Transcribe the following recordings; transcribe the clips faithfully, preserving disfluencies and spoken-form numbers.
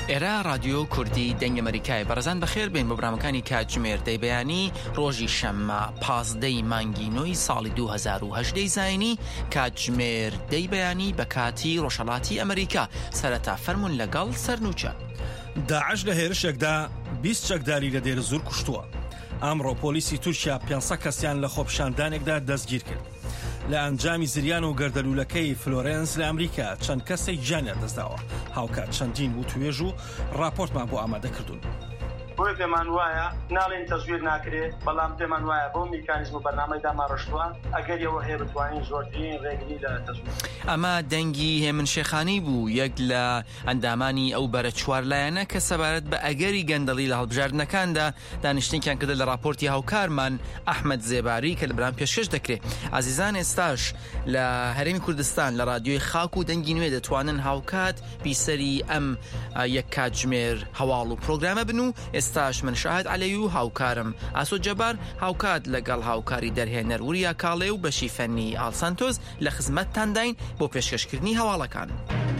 ئێرە رادیۆ کوردی دەنگی ئەمریکای بەڕێزان بەخێر بێن بۆ برامەکانی کاتژمێر دەیبەیانی ڕۆژی شەممە پازدەی مانگی نۆی ساڵی دوو هەزار و هەژدە زاینی کاتژمێر دەیبەیانی بە کاتی ڕۆژهەڵاتی ئەمریکا سەرەتا فەرمون لەگەڵ سەرنوچە. داعش لە هێرشێکدا بیست چەکداری لە دێر زور کوشتووە. ئەمڕۆ پۆلیسی تورکیا پێنجسەد کەسیان لە خۆپیشاندانێکدا دەستگیر کرد. لە ئەنجامی زریان و گەردەلوولەکەی فلۆرێنس لە ئەمریکا چەند کەسێک گیانیان دەستداوە. هاوکات چەندین و توێژ و راپۆرتمان بۆ ئامادەکردوون. بۆی پێمان وایە ناڵێن تەزویر ناکرێت، بەڵام پێمان وایە بۆ میکانیزم و بەرنامەی داماڕشتووە ئەگەر ئێوە هەیە بتوانین زۆرترین ڕێگری لە تەزویر. ئەمە دەنگی هێمن شێخانی بوو، یەک لە ئەندامانی ئەو بەرە چوارلایەنە کە سەبارەت بە ئەگەری گەندەڵی لە هەڵبژاردنەکاندا دانیشتنیان کردە لە راپۆرتی هاوکارمان ئەحمەد زێباری کە لە برام پێشکەش دەکرێت. عزیزان، ئێستاش لە هەرێمی کوردستان لە رادیۆی خاک و دەنگی نوێ دەتوانن هاوکات بیسەری ئەم یەک کاتژمێر هەواڵ و پرۆگرامە بن و ئێستاش من شاهد عەلەی و هاوکارم ئاسۆ جەبار هاوکات لەگەڵ هاوکاری دەرهێنەر وریا کاڵێ و بەشی فەنی ئالسانتۆز لە خزمەتتان داین بۆ پێشکەشکردنی هەواڵەکان.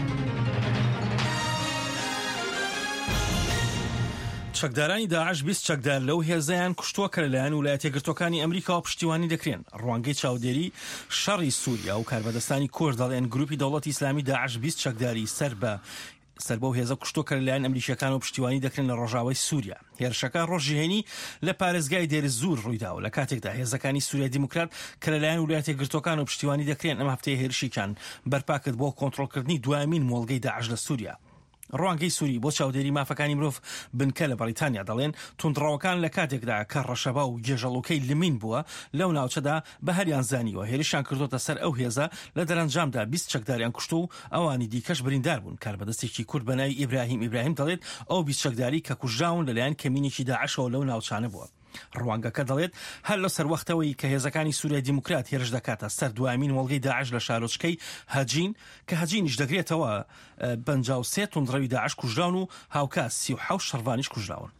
چەکدارانی داعش بیست چەکدار لەو هێزەیان کوشتووە کە لەلایەن ویلایەتە یەکگرتووەکانی ئەمریکا پشتیوانی دەکرێن. ڕوانگەی چاودێری شەڕی سووریا و کاربەدەستانی کورد دەڵێن گروپی دەوڵەتی ئیسلامی داعش بیست چەکداری سەر بە سەر بەو هێزە کوشتووە کە لەلایەن ئەمریکیەکان و پشتیوانی دەکرێن لە ڕۆژاوای سووریا. هێرشەکە ڕۆژی هێنی لە پارێزگای دێر زور ڕوویداوە لە کاتێکدا هێزەکانی سووریا دیموکرات کە لەلایەن ویلایەتە یەکگرتووەکان و پشتیوانی دەکرێن ئەم هەفتەیە هێرشیکان بەرپاکرد بۆ کۆنتڕۆڵکردنی دوایمین مۆڵگەی داعش لە سووریا. ڕوانگەی سووری بۆ چاودێری مافەکانی مرۆڤ بنکە لە بەریتانیا دەڵێن توندڕەوەکان لە کاتێکدا کە ڕەشەبا و گێژەڵۆکەی لمین بووە لەو ناوچەدا بە هەریان زانیوە هێرشیان کردوتە سەر ئەو هێزە لە دەرەنجامدا بیست چەکداریان کوشت و ئەوانی دیکەش بریندار بوون. کاربەدەستێکی کورد بەناوی ئیبراهیم ئیبراهیم دەڵێت ئەو بیست چەکداری کە کوژراون لەلایەن کەمینێکی داعشەوە لەو ناوچانە بووە. ڕوانگەکە دەڵێت هەر لە سەروەختەوەی کە هێزەکانی سووریا دیموکرات هێرش دەکاتە سەر دوایمین وەڵگەی داعش لە شارۆچکەی هەجین کە هەجینیش دەگرێتەوە پەنجاو و سێ توندڕەوی داعش کوژراون و هاوکات سی و حەوت شەڕوانیش کوژراون.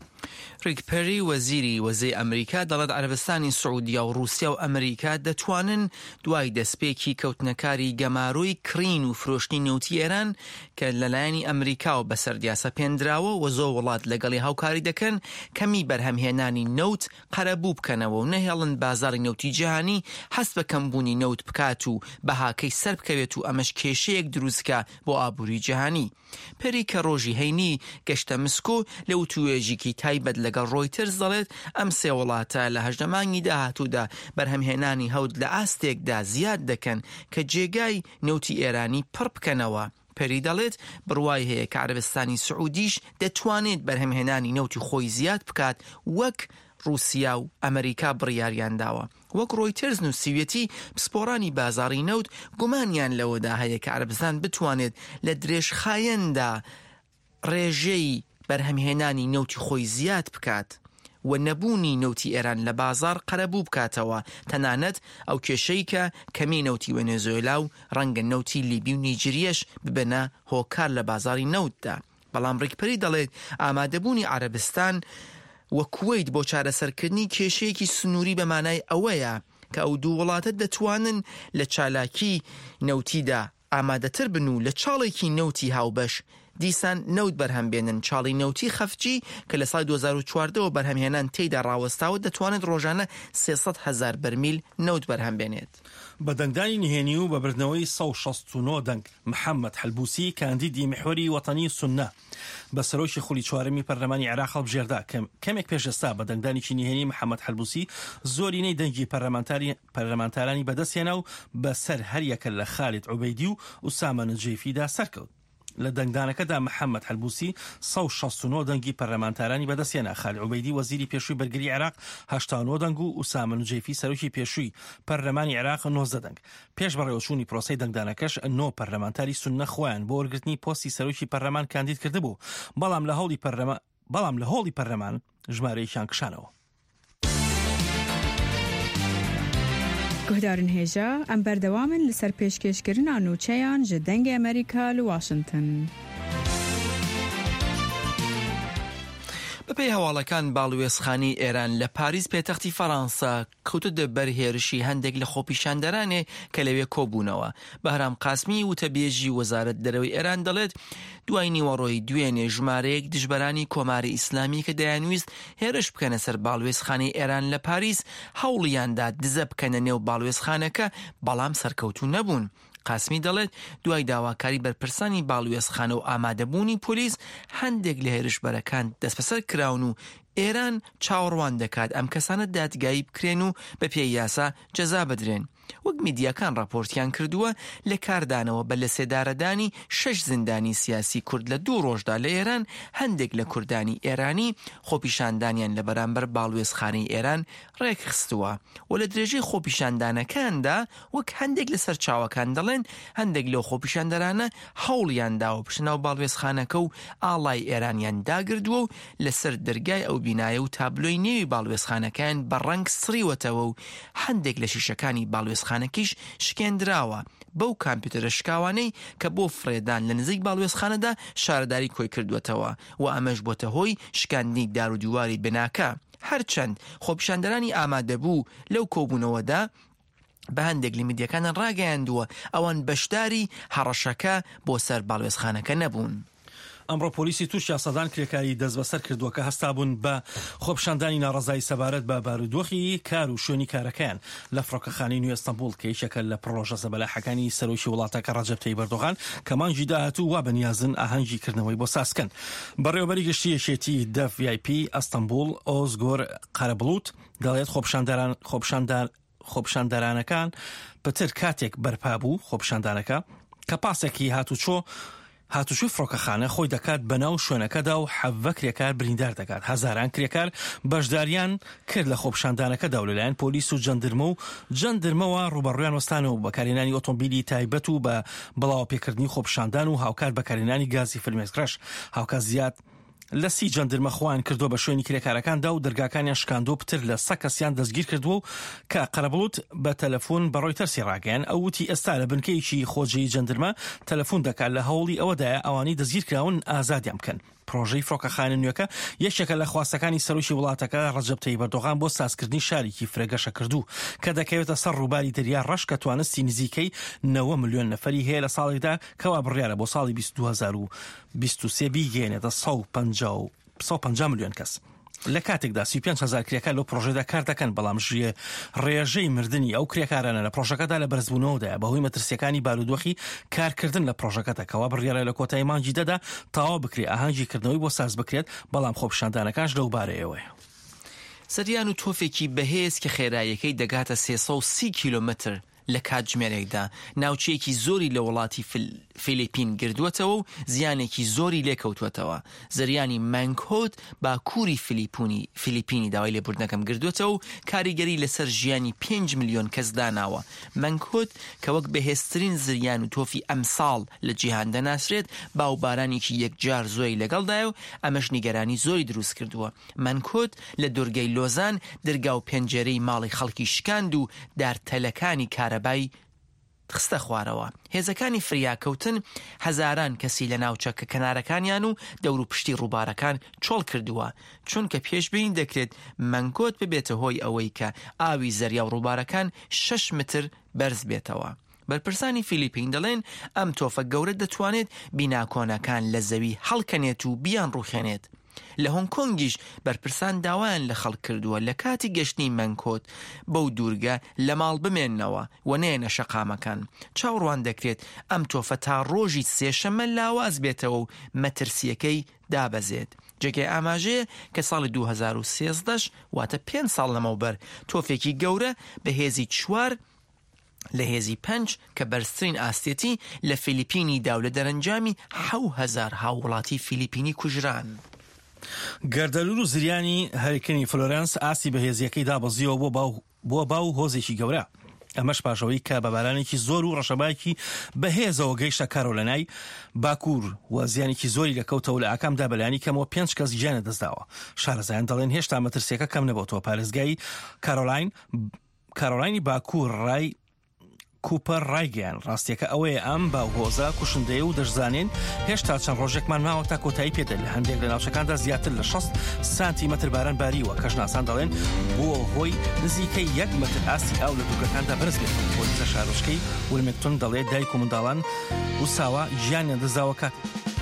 ریک پەری وەزیری وەزەی ئەمریکا دەڵێت عەرەبستانی سعودیا و رووسیا و ئەمریکا دەتوانن دوای دەستپێکی کەوتنەکاری گەماڕۆی کڕین و فرۆشتنی نەوتی ئێران کە لەلایەنی ئەمریکا و بەسەر دیاسە پێنراوە و زۆر وڵات لەگەڵی هاوکاری دەکەن کەمی بەرهەمهێنانی نەوت قەرەبوو بکەنەوە و نەهێڵن بازاڕی نەوتی جیهانی هەست بە کەمبوونی نەوت بکات و بەهاکەی سەر بکەوێت و ئەمەش کێشەیەک دروستکە بۆ ئابووری جیهانی. پەری کە ڕۆژی هەینی گەشتە مسکۆ لە وتوێژێکی تایبەت لەگەڵ ڕۆیترز دەڵێت ئەم سێ وڵاتە لە هەژدە مانگی داهاتوودا بەرهەمهێنانی هەود لە ئاستێکدا زیاد دەکەن کە جێگای نەوتی ئێرانی پڕ بکەنەوە. پەری دەڵێت بڕوای هەیە کە عەرەبستانی سعودیش دەتوانێت بەرهەمهێنانی نەوتی خۆی زیاد بکات وەک رووسیا و ئەمریکا بڕیاریان داوە. وەک ڕۆیترز نووسیوێتی پسپۆڕانی بازاڕی نەوت گومانیان لەوەدا هەیە کە عەرەبستان بتوانێت لە درێژخایەندا ڕێژەی بەرهەمهێنانی نەوتی خۆی زیاد بکات و نەبوونی نەوتی ئێران لە بازار قەرەبوو بکاتەوە، تەنانەت ئەو کێشەی کە کەمی نەوتی وێنێزوێلا و ڕەنگە نەوتی لیبی و نیجریەش ببنە هۆکار لە بازاری نەوتدا. بەڵام ڕێکپەری دەڵێت ئامادەبوونی عەرەبستان وە کوێیت بۆ چارەسەرکردنی کێشەیەکی سنووری بە مانای ئەوەیە کە ئەو دوو وڵاتە دەتوانن لە چالاکی نەوتیدا ئامادەتر بن و لە چاڵێکی نەوتی هاوبەش دیسان نەوت بەرهەمبێنن. چاڵی نەوتی خەفجی کە لە ساڵی دوو هەزار و چواردەوە بەرهەمهێنان تێیدا ڕاوەستاوە دەتوانێت ڕۆژانە سێسەد هەزار بەرمیل نەوت بەرهەمبێنێت. بە دەنگدانی نهێنی و بەبردنەوەی سەد و شەست و نۆ دەنگ محەممەد حەلبوسی کاندیدی میحوەری وەتەنی سوننە بە سەرۆکی خولی چوارەمی پەرلەمانی عێراق هەڵبژێردا. کەمێک پێشەستا بە دەنگدانێکی نهێنی محەممەد حەلبوسی زۆرینەی دەنگی پەرلەمانتارانی بەدەستێنا و بەسەر هەریەکە لە خالید عوبەیدی و ئوسامە نجەیفیدا سەرکەوت. لە دەنگدانەکەدا محەممەد حەلبوسی سەد و شەست و نۆ دەنگی پەرلەمانتارانی بەدەستێنا. خالید عوبەیدی وەزیری پێشووی بەرگری عێراق هەشتا و نۆ دەنگ و ئوسامە نجەیفی سەرۆکی پێشووی پەرلەمانی عێراق نۆزدە دەنگ. پێش بەڕێوەچوونی پرۆسەی دەنگدانەکەش نۆ پەرلەمانتاری سوننە خۆیان بۆ وەرگرتنی پۆستی سەرۆکی پەرلەمان کاندید کردبوو، بەڵام لە هەوڵی پەرلەمان بەڵام لە هۆڵی پەرلەمان ژمارەیەکیان کشانەوە. گوهدارن هێژە ئەم بەردەوامن لەسەر پێشکەشکردنا نووچەیان ji dengê Amerîka li Washington. بەپێی هەواڵەکان باڵوێزخانی ئێران لە پاریس پێتەختی فەڕەنسا کەوتە دەبەر هێرشی هەندێک لە خۆپیشاندەرانێ کە لەوێ کۆبوونەوە. بەهرام قاسمی وتەبێژی وەزارەت دەرەوەی ئێران دەڵێت دوای نیوەڕۆی دوێنێ ژمارەیەک دژبەرانی کۆماری ئیسلامی کە دەیانویست هێرش بکەنە سەر باڵوێزخانەی ئێران لە پاریس هەوڵیاندا دزە بکەنە نێو باڵوێزخانەکە، بەڵام سەرکەوتوو نەبوون. قاسمی دەڵێت دوای داواکاری بەرپرسانی باڵوێزخانە و ئامادەبوونی پۆلیس هەندێک لە هێرشبەرەکان دەست بەسەر کراون و ئێران چاوەڕوان دەکات ئەم کەسانە دادگایی بکرێن و بە پێی یاسا جەزا بدرێن. وەک میدیاکان راپۆرتیان کردووە لە کاردانەوە بە لە سێدارەدانی شەش زیندانی سیاسی کورد لە دوو ڕۆژدا لە ئێران هەندێک لە کوردانی ئێرانی خۆپیشاندانیان لە بەرامبەر باڵوێزخانەی ئێران ڕێکخستووە و لە درێژەی خۆپیشاندانەکاندا وەک هەندێک لە سەرچاوەکان دەڵێن هەندێک لەو خۆپیشاندەرانە هەوڵیانداوە پشتناو باڵوێزخانەکە و ئاڵای ئێرانیان داگردووە و لەسەر دەرگای ئەو بینایە و تابلۆی نێوی باڵوێزخانەکان بەڕەنگ سڕیوەتەوە و هەندێک لە شیشەکانی باڵوێزخانەکیش شکێندراوە بەو کامپیوتەرە شکاوانەی کە بۆ فرێدان لە نزیک باڵوێزخانەدا شارداری کۆی کردوێتەوە و ئەمەش بۆتە هۆی شکاندنی دار و دیواری بناکە. هەرچەند خۆپیشاندەرانی ئامادەبوو لەو کۆبوونەوەدا بە هەندێک لە میدیاکانە ڕاگەیاندووە ئەوان بەشداری هەڕەشەکە بۆ سەر باڵوێزخانەکە نەبوون. ئەمڕۆ پۆلیسی تورکیا سەدان کرێکاری دەست بەسەر کردووە کە هەستا بوون بە خۆپیشاندانی ناڕەزایی سەبارەت بە بارودۆخی کار و شوێنی کارەکەیان لە فڕۆکەخانەی نوێ ئەستەمبول کە یەکێکە لە پڕۆژە سەبەلاحەکانی سەرۆکی وڵاتەکە ڕەجەب تەیب ئەردۆغان کە مانگی داهاتوو وا بەنیازن ئاهەنگی کردنەوەی بۆ ساسکەن. بەڕێوەبەری گشتی یەکێتی دەف وی آی پی ئەستەمبول ئۆزگۆر قەرەبڵوت دەڵێت خۆپیشاندەران خۆپیشاندان خۆپیشاندەرانەکان پتر کاتێک بەرپا بوو خۆپیشاندانەکە کە پاسێکی هاتوچۆ هاتوشوی فڕۆکەخانە خۆی دەکات بەناو شوێنەکەدا و حەڤە کرێکار بریندار دەکات. هەزاران کرێکار بەشداریان کرد لە خۆپیشاندانەکەدا و لەلایەن پۆلیس و جەندرمە و جەندرمەوە ڕوبەڕوویان وەستانەوە و بەکارهێنانی ئۆتۆمبیلی تایبەت و بە بڵاو پێکردنی خۆپیشاندان و هاوکات بەکارهێنانی گازی فلمێسکرەش. هاوکات زیاد لە سی جەندرمە خوان کردو بە شوێنی کرێکارەکاندا و دەرگاکانیان شکاندۆ پتر لە سە کەسیان دەستگیر کردووە و کە قەرەبڵوت بە تەلەفۆن بە ڕۆیتەرسی ڕاگەیان ئەو وتی ئێستا لە بنکەیەکی خۆجەیی جەندرمە تەلەفۆن دەکات لە هەوڵی ئەوەدایە ئەوانی دەستگیر کراون ئازادیان بکەن. پرۆژەی فڕۆکەخانە نوێەکە یەکێکە لە خواستەکانی سەرۆکی وڵاتەکە ڕەجەب تەیب ئەردۆغان بۆ سازکردنی شارێکی فرێگەشە کردو کە دەکەوێتە سەر ڕووباری دەریا ڕەش کە توانستی نزیکەی نەوە ملیۆن نەفەری هەیە لە ساڵێکدا کەوا بڕیارە بۆ ساڵی دوو هەزار و بیست و سێ بیگەێنێتە سەد و پەنجا ملیۆن کەس. لە کاتێکدا سی و پێنج هەزار کرێکار لەو پرۆژەدا کار دەکەن، بەڵام ژێ ڕێژەی مردنی ئەو کرێکارانە لە پرۆژەکەدا لە بەرزبوونەوەدایە بەهۆی مەترسیەکانی بارودۆخی کارکردن لە پرۆژەکەدا کەوا بڕیارە لە کۆتایی مانگی دەدا تەواو بکرێ ئاهەنگی کردنەوەی بۆ ساز بکرێت، بەڵام خۆپیشاندانەکانش لەو بارەیەوەیە. سەریان و تۆفێکی بەهێز کە خێراییەکەی دەگاتە سێسەد و سی کیلۆمەتر لە کاتژمێرێکدا ناوچەیەکی زۆری لە وڵاتی فیلیپین گردووەتەوە و زیانێکی زۆری لێکەوتوەتەوە. زریانی مانکۆت باکووری فیلیپینی فیلیپینی داوای لێبوردنەکەم گردووەتەوە و کاریگەری لەسەر ژیانی پێنج ملیۆن کەس داناوە. مانکۆت کە وەک بەهێزترین زریان و تۆفی ئەمساڵ لە جیهان دەناسرێت باوبارانێکی یەکجار زۆری لەگەڵدایە و ئەمەش نیگەرانی زۆری دروست کردووە. مانکۆت لە دورگەی لۆزان دەرگا و پێنجەرەی ماڵی خەڵکی شکاند و دارتەلەکانی کارەبای خستە خوارەوە. هێزەکانی فریاکەوتن هەزاران کەسی لە ناوچەکە کەنارەکانیان و دەور و پشتی ڕووبارەکان چۆڵ کردووە، چونکە پێشبین دەکرێت مانکۆت ببێتە هۆی ئەوەی کە ئاوی زەریا و ڕووبارەکان شەش متر بەرز بێتەوە. بەرپرسانی فیلیپین دەڵێن ئەم تۆفە گەورە دەتوانێت بیناکۆنەکان لە زەوی هەڵکەنێت و بیان ڕوخێنێت. لە هۆنگ کۆنگیش بەرپرسان داوایان لە خەڵک کردووە لە کاتی گەشتنی مانکۆت بەو دوورگە لە ماڵ بمێننەوە و نێنە شەقامەکان. چاوەڕوان دەکرێت ئەم تۆفە تا ڕۆژی سێشەمە لاواز بێتەوە و مەترسیەکەی دابەزێت. جێگەی ئاماژەیە کە ساڵی دوو هەزار و سێزدە واتە پێنج ساڵ لەمەوبەر تۆفێکی گەورە بە هێزی چوار لە هێزی پەنج کە بەرزترین ئاستێتی لە فیلیپینی داو لە دەرەنجامی حەوت هەزار هاوڵاتی فیلیپینی کوژران. گەردەلوور و زریانی هەریکەنی فلۆرەنس ئاسی بەهێزیەکەی دابەزیەوە بۆ باو بۆ باو هۆزێکی گەورە. ئەمەش پاشەوەی کە بە بارانێکی زۆر و ڕەشەبایەکی بەهێزەوە گەیشتە کارۆلەنای باکوور و زیانێکی زۆری لەکەوتەوە لە ئاکامدا بەلایانی کەمەوە پێنج کەس گیانە دەستداوە. شارەزایان دەڵێن هێشتا مەترسیەکە کەم نەبووەوە. پارێزگای کارۆلاین کارۆلاینی باکوور ڕای کوپەر ڕایگەیان. ڕاستیەکە ئەوەیە ئەم باوهۆزە کوشندەیە و دەشزانین هێشتا چەند ڕۆژێکمان ماوە تا کۆتایی پێدە لە هەندێک لە ناوچەکاندا زیاتر لە شەست سانتیمەتر باران باریوە کە ژناسان دەڵێن بۆ هۆی نزیکەی یەک مەتر ئاستی ئاو لە دوورگەکاندا بەرز بێت. پۆلیسە شارۆچکەی ولمێنگتۆن دەڵێت دایک و منداڵان وساوە ژیانیان دەزاوە کات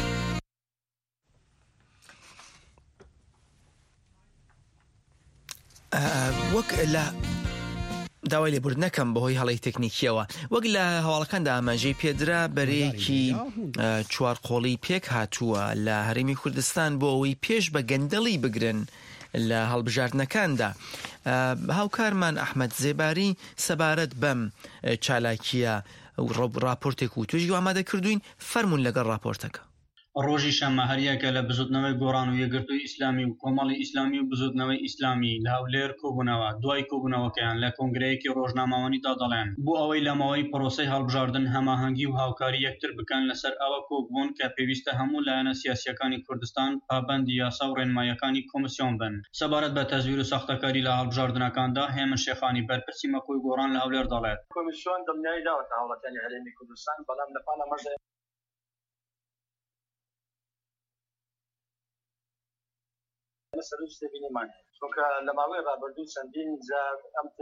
وەک لە داوای لێبوردنەکەم بەهۆی هەڵی تەکنیکیەوە وەک لە هەواڵەکاندا ئاماژەی پێدرا بەرەیەکی چوار قۆڵی پێک هاتووە لە هەرێمی کوردستان بۆ ئەوەی پێش بە گەندەڵی بگرن لە هەڵبژاردنەکاندا. هاوکارمان ئەحمەد زێباری سەبارەت بەم چالاکیە راپۆرتێک و توێژی ئامادە کردوین. فەرمون لەگەڵ راپۆرتەکە. ڕۆژی شەمە هەریەکە لە بزوتنەوەی گۆڕان و یەکگرتووی ئیسلامی و کۆمەڵی ئیسلامی و بزوتنەوەی ئیسلامی لە هەولێر کۆبوونەوە دوای کۆبوونەوەکەیان لە کۆنگرەیەکی ڕۆژنامەوانیدا دەڵێن بۆ ئەوەی لەمەوەی پرۆسەی هەڵبژاردن هەماهەنگی و هاوکاری یەکتر بکەن لەسەر ئەوە کۆبوون کە پێویستە هەموو لایەنە سیاسیەکانی کوردستان پابەندی یاسا و ڕێنماییەکانی کۆمسیۆن بن. سەبارەت بە تەزویر و ساختەکاری لە هەڵبژاردنەکاندا هێمن شێخانی بەرپرسی مەکۆی گۆڕان لە هەولێر دەڵێت کۆمیسیۆن دڵنیایی داوەتە هەوڵەتیانی هەرێمی کوردستان بەڵام لە پاڵەمەژە سەرنجی بینیمان چونکە لە ماوەی ڕابردوو چەندین جار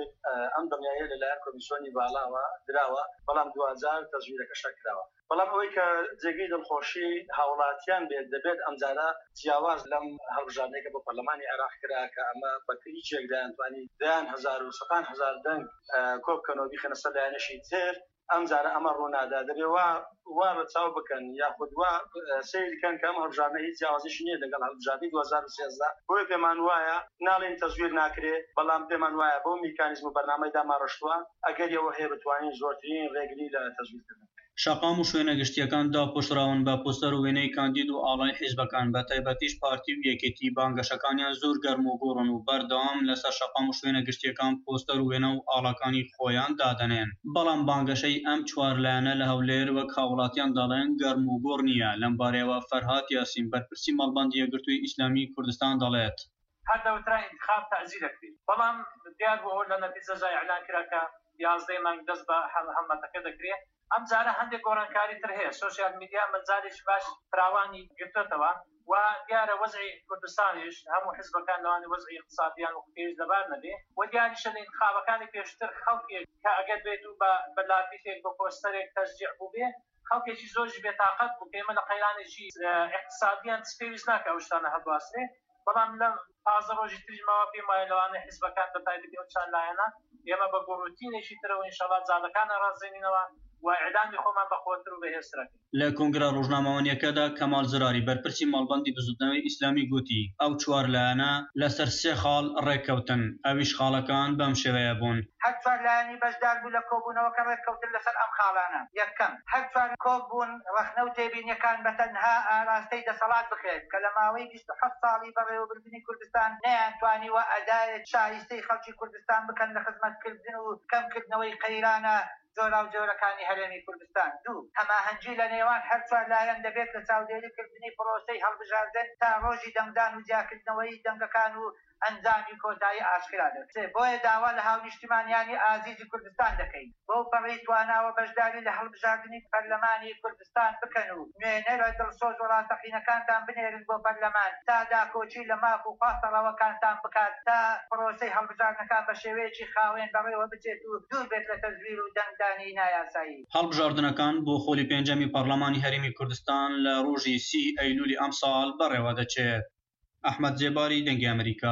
ئەم دڵنیاییە لەلایەن کۆمیسیۆنی باڵاوە دراوە بەڵام دوجار تەزویرەکەشە کراوە. بەڵام ئەوەی کە جێگەی دڵخۆشی هاوڵاتیان بێت دەبێت ئەمجارە جیاواز لەم هەڵبژاردنێکە بۆ پەرلەمانی عێراق کرا کە ئەمە بە کلیچێک دایانتوانی دەیان هەزار و سەدان هەزار دەنگ کۆبکەنەوە بیخەنە سەر لایەنەشی تر ئەمجارە ئەمە ڕوونادا دەبێت وا بەچاو بکەن یاخود وا سیرکەن کە ئەم هەڵبژاردنە هیچ جیاوازیشی نییە لەگەڵ هەڵبژاردنی دوو هەزار و سێزدە. بۆیە پێمان وایە ناڵێن تەزویر ناکرێت بەڵام پێمان وایە بۆ میکانیزم و بەرنامەی داماڕشتووە ئەگەر ئەوە هەیە بتوانین زۆرترین ڕێگری لە تەزویرکردن. شەقام و شوێنە گشتیەکان داپۆشراون بە پۆستەر و وێنەی کاندید و ئاڵای حیزبەکان بە تایبەتیش پارتی و یەکێتی بانگەشەکانیان زۆر گەرم و گۆڕن و بەردەوام لەسەر شەقام و شوێنە گشتیەکان پۆستەر و وێنە و ئاڵەکانی خۆیان دادەنێن. بەڵام بانگەشەی ئەم چوار لایەنە لە هەولێر وەک هاوڵاتیان دەڵێن گەرم و گۆڕ نییە. لەم بارەیەوە فەرهاد یاسین بەرپرسی مەڵبەندی یەکگرتووی ئیسلامی کوردستان دەڵێت هەر دەوترا انتخاب تەعزیر دەکرێت بەڵام دیار بۆ لە نەتیجە جای ئەعلان کرا کە یازدەی مانگ دەست بە هەمەتەکە دەکرێت. ئەم جارە هەندێک گۆڕانکاری تر هەیە. سۆشیال میدیا مەجاالێکی باش فراوانی گرتوێتەوە و دیارە وەزعی کوردستانیش هەموو حیزبەکان لەوانی وەزعی اقتصادیان و پێویست لەبار نەبێ و دیاریشە لە انتخابەکانی پێشتر خەڵکێک کە ئەگەر بێت و بە لاپیتێک بە پۆستەرێک تەشجیع بوو بێ خەڵکێکی زۆرش بێتاقەت بوو پێمە لە قەیرانێکی اقتصادیان پێویست ناکە ئەو شتانە هەڵبواسرێ. بەڵام لە پازە ڕۆژی تریژماوە پێم وایە لەوانەیە حیزبەکان بە تایبەتی ئەو چەند لایەنە ئێمە بە گۆڕوتینێکی ترەوە ئینشەڵڵا جاڵەکانە ڕازێنینەوە و ئیعلامی خۆمان بەخۆتر و بەهێزترەکەین. لە کۆنگرە ڕۆژنامەوانیەکەدا کەمال زراری بەرپرسی مەڵبەندی بزوتنەوەی ئیسلامی گوتی ئەو چوار لایەنە لەسەر سێ خاڵ ڕێککەوتن ئەویش خاڵەکان بەم شێوەیە بوون. هەر چوار لایەنی بەشدار بوو لە کۆبوونەوەکە ڕێککەوتن لەسەر ئەم خاڵانە. یەکەم هەر چوار کۆبوون ڕەخنە و تێبینیەکان بەتەنها ئاراستەی دەسەڵات بکرێت کە لە ماوەی بیست و حەوت ساڵی بەڕێوەبردننی کوردستان نەیانتوانیوە ئەدایەت شایستەی خەڵکی کوردستان بکەن لە خزمەتکردن و کەمکردنەوەی قەیرانە جۆرا و جۆرەکانی هەرێمی کوردستان. دوو هەماهەنگی لە نێوان هەر چوار لایەن دەبێت لە چاودێریکردنی پرۆسەی هەڵبژاردن تا ڕۆژی دەنگدان و جیاکردنەوەی دەنگەکان و ئەنجامی کۆتایی ئاشکرا دەکرێت. بۆیە داوا لە هاونیشتمانیانی ئازیزی کوردستان دەکەین بۆ پەڕی تواناوە بەشداری لە هەڵبژاردننی پەرلەمانی کوردستان بکەن و نوێنەرە دڵسۆز و ڕاستەقینەکانتان بنێرن بۆ پەرلەمان تا داکۆچی لە ماف و خواستەڵەوەکانتان بکات تا پرۆسەی هەڵبژاردنەکان بە شێوەیەکی خاوێن بەڕێوە بچێت و دوور بێت لە تەزویر و دەنگدانی نایاسایی. هەڵبژاردنەکان بۆ خۆلی پێنجەمی پەرلەمانی هەرێمی کوردستان لە ڕۆژی سی ئەیلولی ئەم ساڵ بەڕێوە دەچێت. ئەحمەد جێباری دەنگی ئەمریکا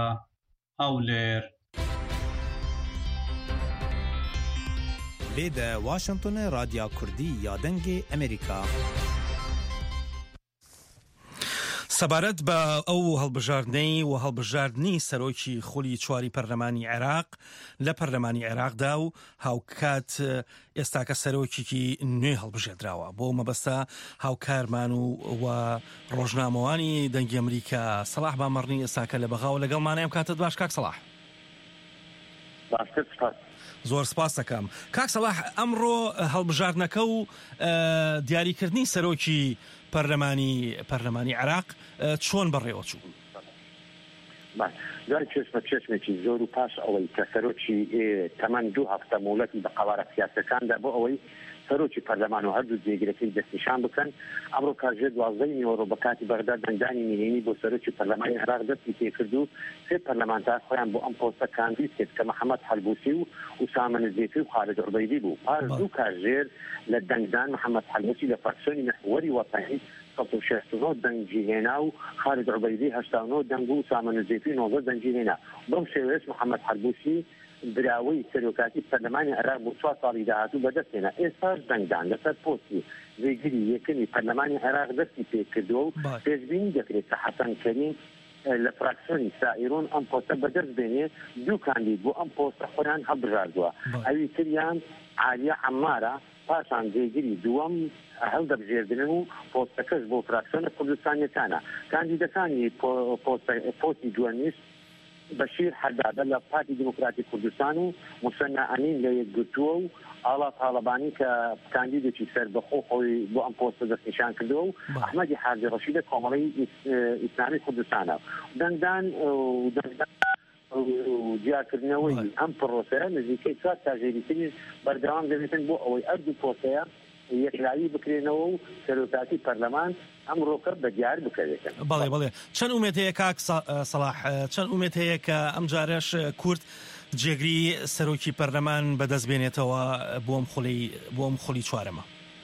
هەولێر. لێدە واشنگتن رادیا کوردی یا دەنگی ئەمریکا. سەبارەت بە ئەو هەڵبژاردنەی و هەڵبژاردننی سەرۆکی خۆلی چواری پەرلەمانی عێراق لە پەرلەمانی عێراقدا و هاوکات ئێستاکە سەرۆکیی نوێ هەڵبژێردراوە بۆ مەبەستە هاوکارمان و ڕۆژنامەوانی دەنگی ئەمریکا سەلاح بامەڕنی ئێستاکە لە بەغاوە لەگەڵمانەیەم کاتت باش کاک سەلاح. زۆر سپاس دەکەم کاک سەلاح. ئەمڕۆ هەڵبژاردنەکە و دیاریکردنی سەرۆکی پەرلەمانی پەرلەمانی عێراق چۆن بەڕێوە چوو؟ دوای چێشمە چێشمێکی زۆر و پاش ئەوەی کە سەرۆکی تەمەن دوو هەفتە مۆڵەتی بە قەوارە سیاسەکاندا بۆ ئەوەی سەرۆکی پەرلەمان و هەردوو جێگرەکەی دەستنیشان بکەن ئەمڕۆ کاتژێر دوازدەی نیوەڕۆ بە کاتی بەغدا دەنگدانی میلینی بۆ سەرۆکی پەرلەمانی عێراق دەستی پێکرد و سێ پەرلەمانتار خۆیان بۆ ئەم پۆستە کاندید کرد کە محەممەد حەلبوسی و ئوسامە نزیفی و خالد عوبەیدی بوو پاش دوو کاتژێر لە دەنگدان محەممەد حەلبوسی لە فراکسیۆنی محوەری وەتانی سەد و شەست و نۆ دەنگی هێنا و خالد عوبەیدی هەشتا و نۆ دەنگ و ئوسامە نزیفی نۆزە دەنگی هێنا بەم شێوەیەش محەممەد حەلبوسی براوەی سەرۆکاتی پەرلەمانی عێراق بۆ چوار ساڵی داهاتوو بەدەستێنا ئێستاش دەنگدان لەسەر پۆستی وێگری یەکەمی پەرلەمانی عێراق دەستی پێکردووە و پێشبینی دەکرێت کە حەسەن کەریم لە فراکسیۆنی سائیرۆن ئەم پۆستە بەدەست بێنێ دوو کاندید بۆ ئەم پۆستە خۆیان هەبژاردووە ئەوی تریان عالیە عەمارە پاشان جێگیری دووەم هەڵدەبژێردن و پۆستەکەش بۆ فراکسیۆنە کوردستانیەکانە کاندیدەکانی پۆستی دووەمیش بەشیر حەدادە لە پارتی دموکراتی کوردستان و موسەنە ئەمین لە یەکگرتووە و ئاڵا تاڵەبانی کە کاندیدێکی سەربەخۆ خۆی بۆ ئەم پۆستە دەستنیشان کردووە و ئەحمەدی حاجی ڕەشید لە کۆمەڵی ئیسلامی کوردستانە دەنگدان و دەنگدان دیارکردنەوەی ئەم پرۆسەیە نزیکەی چوار کاتژێریتری بەردەوام دەبێتن بۆ ئەوەی ئەردوو پۆستەیە یەکلاوی بکرێنەوە و سەرۆکاتی پەرلەمان ئەم ڕۆکە بە دیار بکەوێتن. بەڵێ بەڵێ چەند ئومێد هەیە کاک سەلاح چەند ئومێد هەیە کە ئەم جارەش کورد جێگری سەرۆکی پەرلەمان بەدەست بێنێتەوە بۆ ئەم خوڵی بۆ ئەم خوڵی چوارەمە؟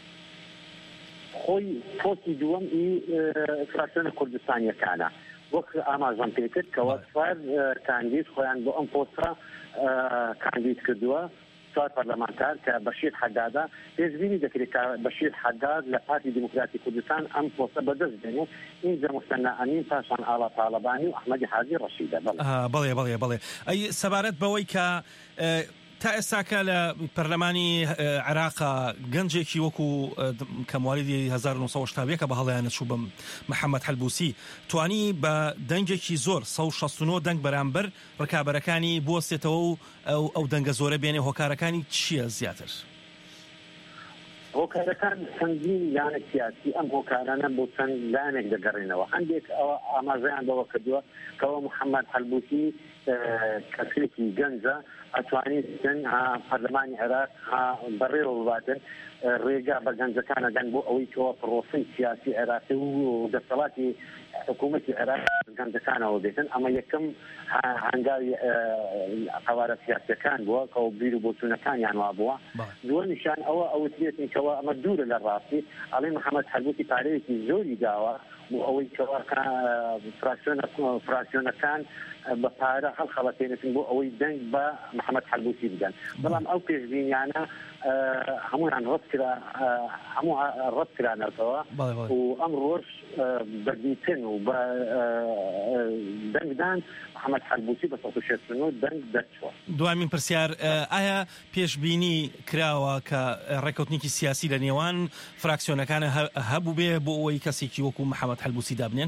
خۆی پۆستی دووەم ئی فراکسیۆنە کوردستانیەکانە وەک ئاماژەم پێکرد کەوە چوار کاندید خۆیان بۆ ئەم پۆستە کاندید کردووە چوار پەرلەمانتار کە بەشیر حەدادە پێشبینی دەکرێت کە بەشیر حەداد لە پارتی دموکراتی کوردستان ئەم پۆستە بەدەست بێنێت اینجا موسەنە ئەمین پاشان ئاڵا تاڵەبانی و ئەحمەدی حاجی ڕەشیدە. بەڵێ بەڵێ بەڵێ ئەی سەبارەت بەوەی کە تا ئێستاکە لە پەرلەمانی عێراقا گەنجێکی وەکو کەموالیدی هەزار و نۆ سەد و هەشتا و یەک بە هەڵەیانە چوو بم محەممەد حەلبوسی توانی بە دەنگێکی زۆر سەد و شەست و نۆ دەنگ بەرامبەر ڕکابەرەکانی بوەستێتەوە و ئەو دەنگە زۆرە بێنێ هۆکارەکانی چییە زیاتر؟ هۆکارەکان چەندین لانە سیاسی ئەم هۆکارانە بۆ چەند لانێک دەگەڕێنەوە هەندێک ئەوە ئاماژەیان بەوە کردووە کەەوە محەممەد حەلبوسی کەسێکی گەنجە ئەتوانێت پەرلەمانی عێراق بەڕێوە بباتن ڕێگا بە گەنجەکانەدەن بۆ ئەوەی کەەوە پرۆسی سیاسی عێراقی و دەسەڵاتی حکوومەتی عێراق گەنجەکانەوە بێتن ئەمە یەکەم هەنگاوی قەوارە سیاسیەکان بووە کە بیر و بۆچوونەکانیان وا بووە دووەمیشان ئەوە ئەوترێتن کەەوە ئەمە دوورە لە ڕاستی ئەڵێ محەممەد حەلبوسی پارەیەکی زۆری داوە بۆ ئەوەی کەەوە فراکسیۆنەکان بە پارە هەڵخەڵەتێنێتن بۆ ئەوەی دەنگ بە محەممەد حەلبوسی بدەن بەڵام ئەو پێشبینیانە هەمویان ڕەتکرا هەموو ڕەتکرانەوە و ئەم ڕۆژ بەدیتن و بە دەنگدان محەممەد حەلبوسی بە سەد و شەست و نۆ دەنگ دەرچووە. دوامین پرسیار ئایا پێشبینی کراوە کە ڕێکەوتنێکی سیاسی لە نێوان فراکسیۆنەکانە هەبوو بێ بۆ ئەوەی کەسێکی وەکو محەممەد حەلبوسی دابنێن؟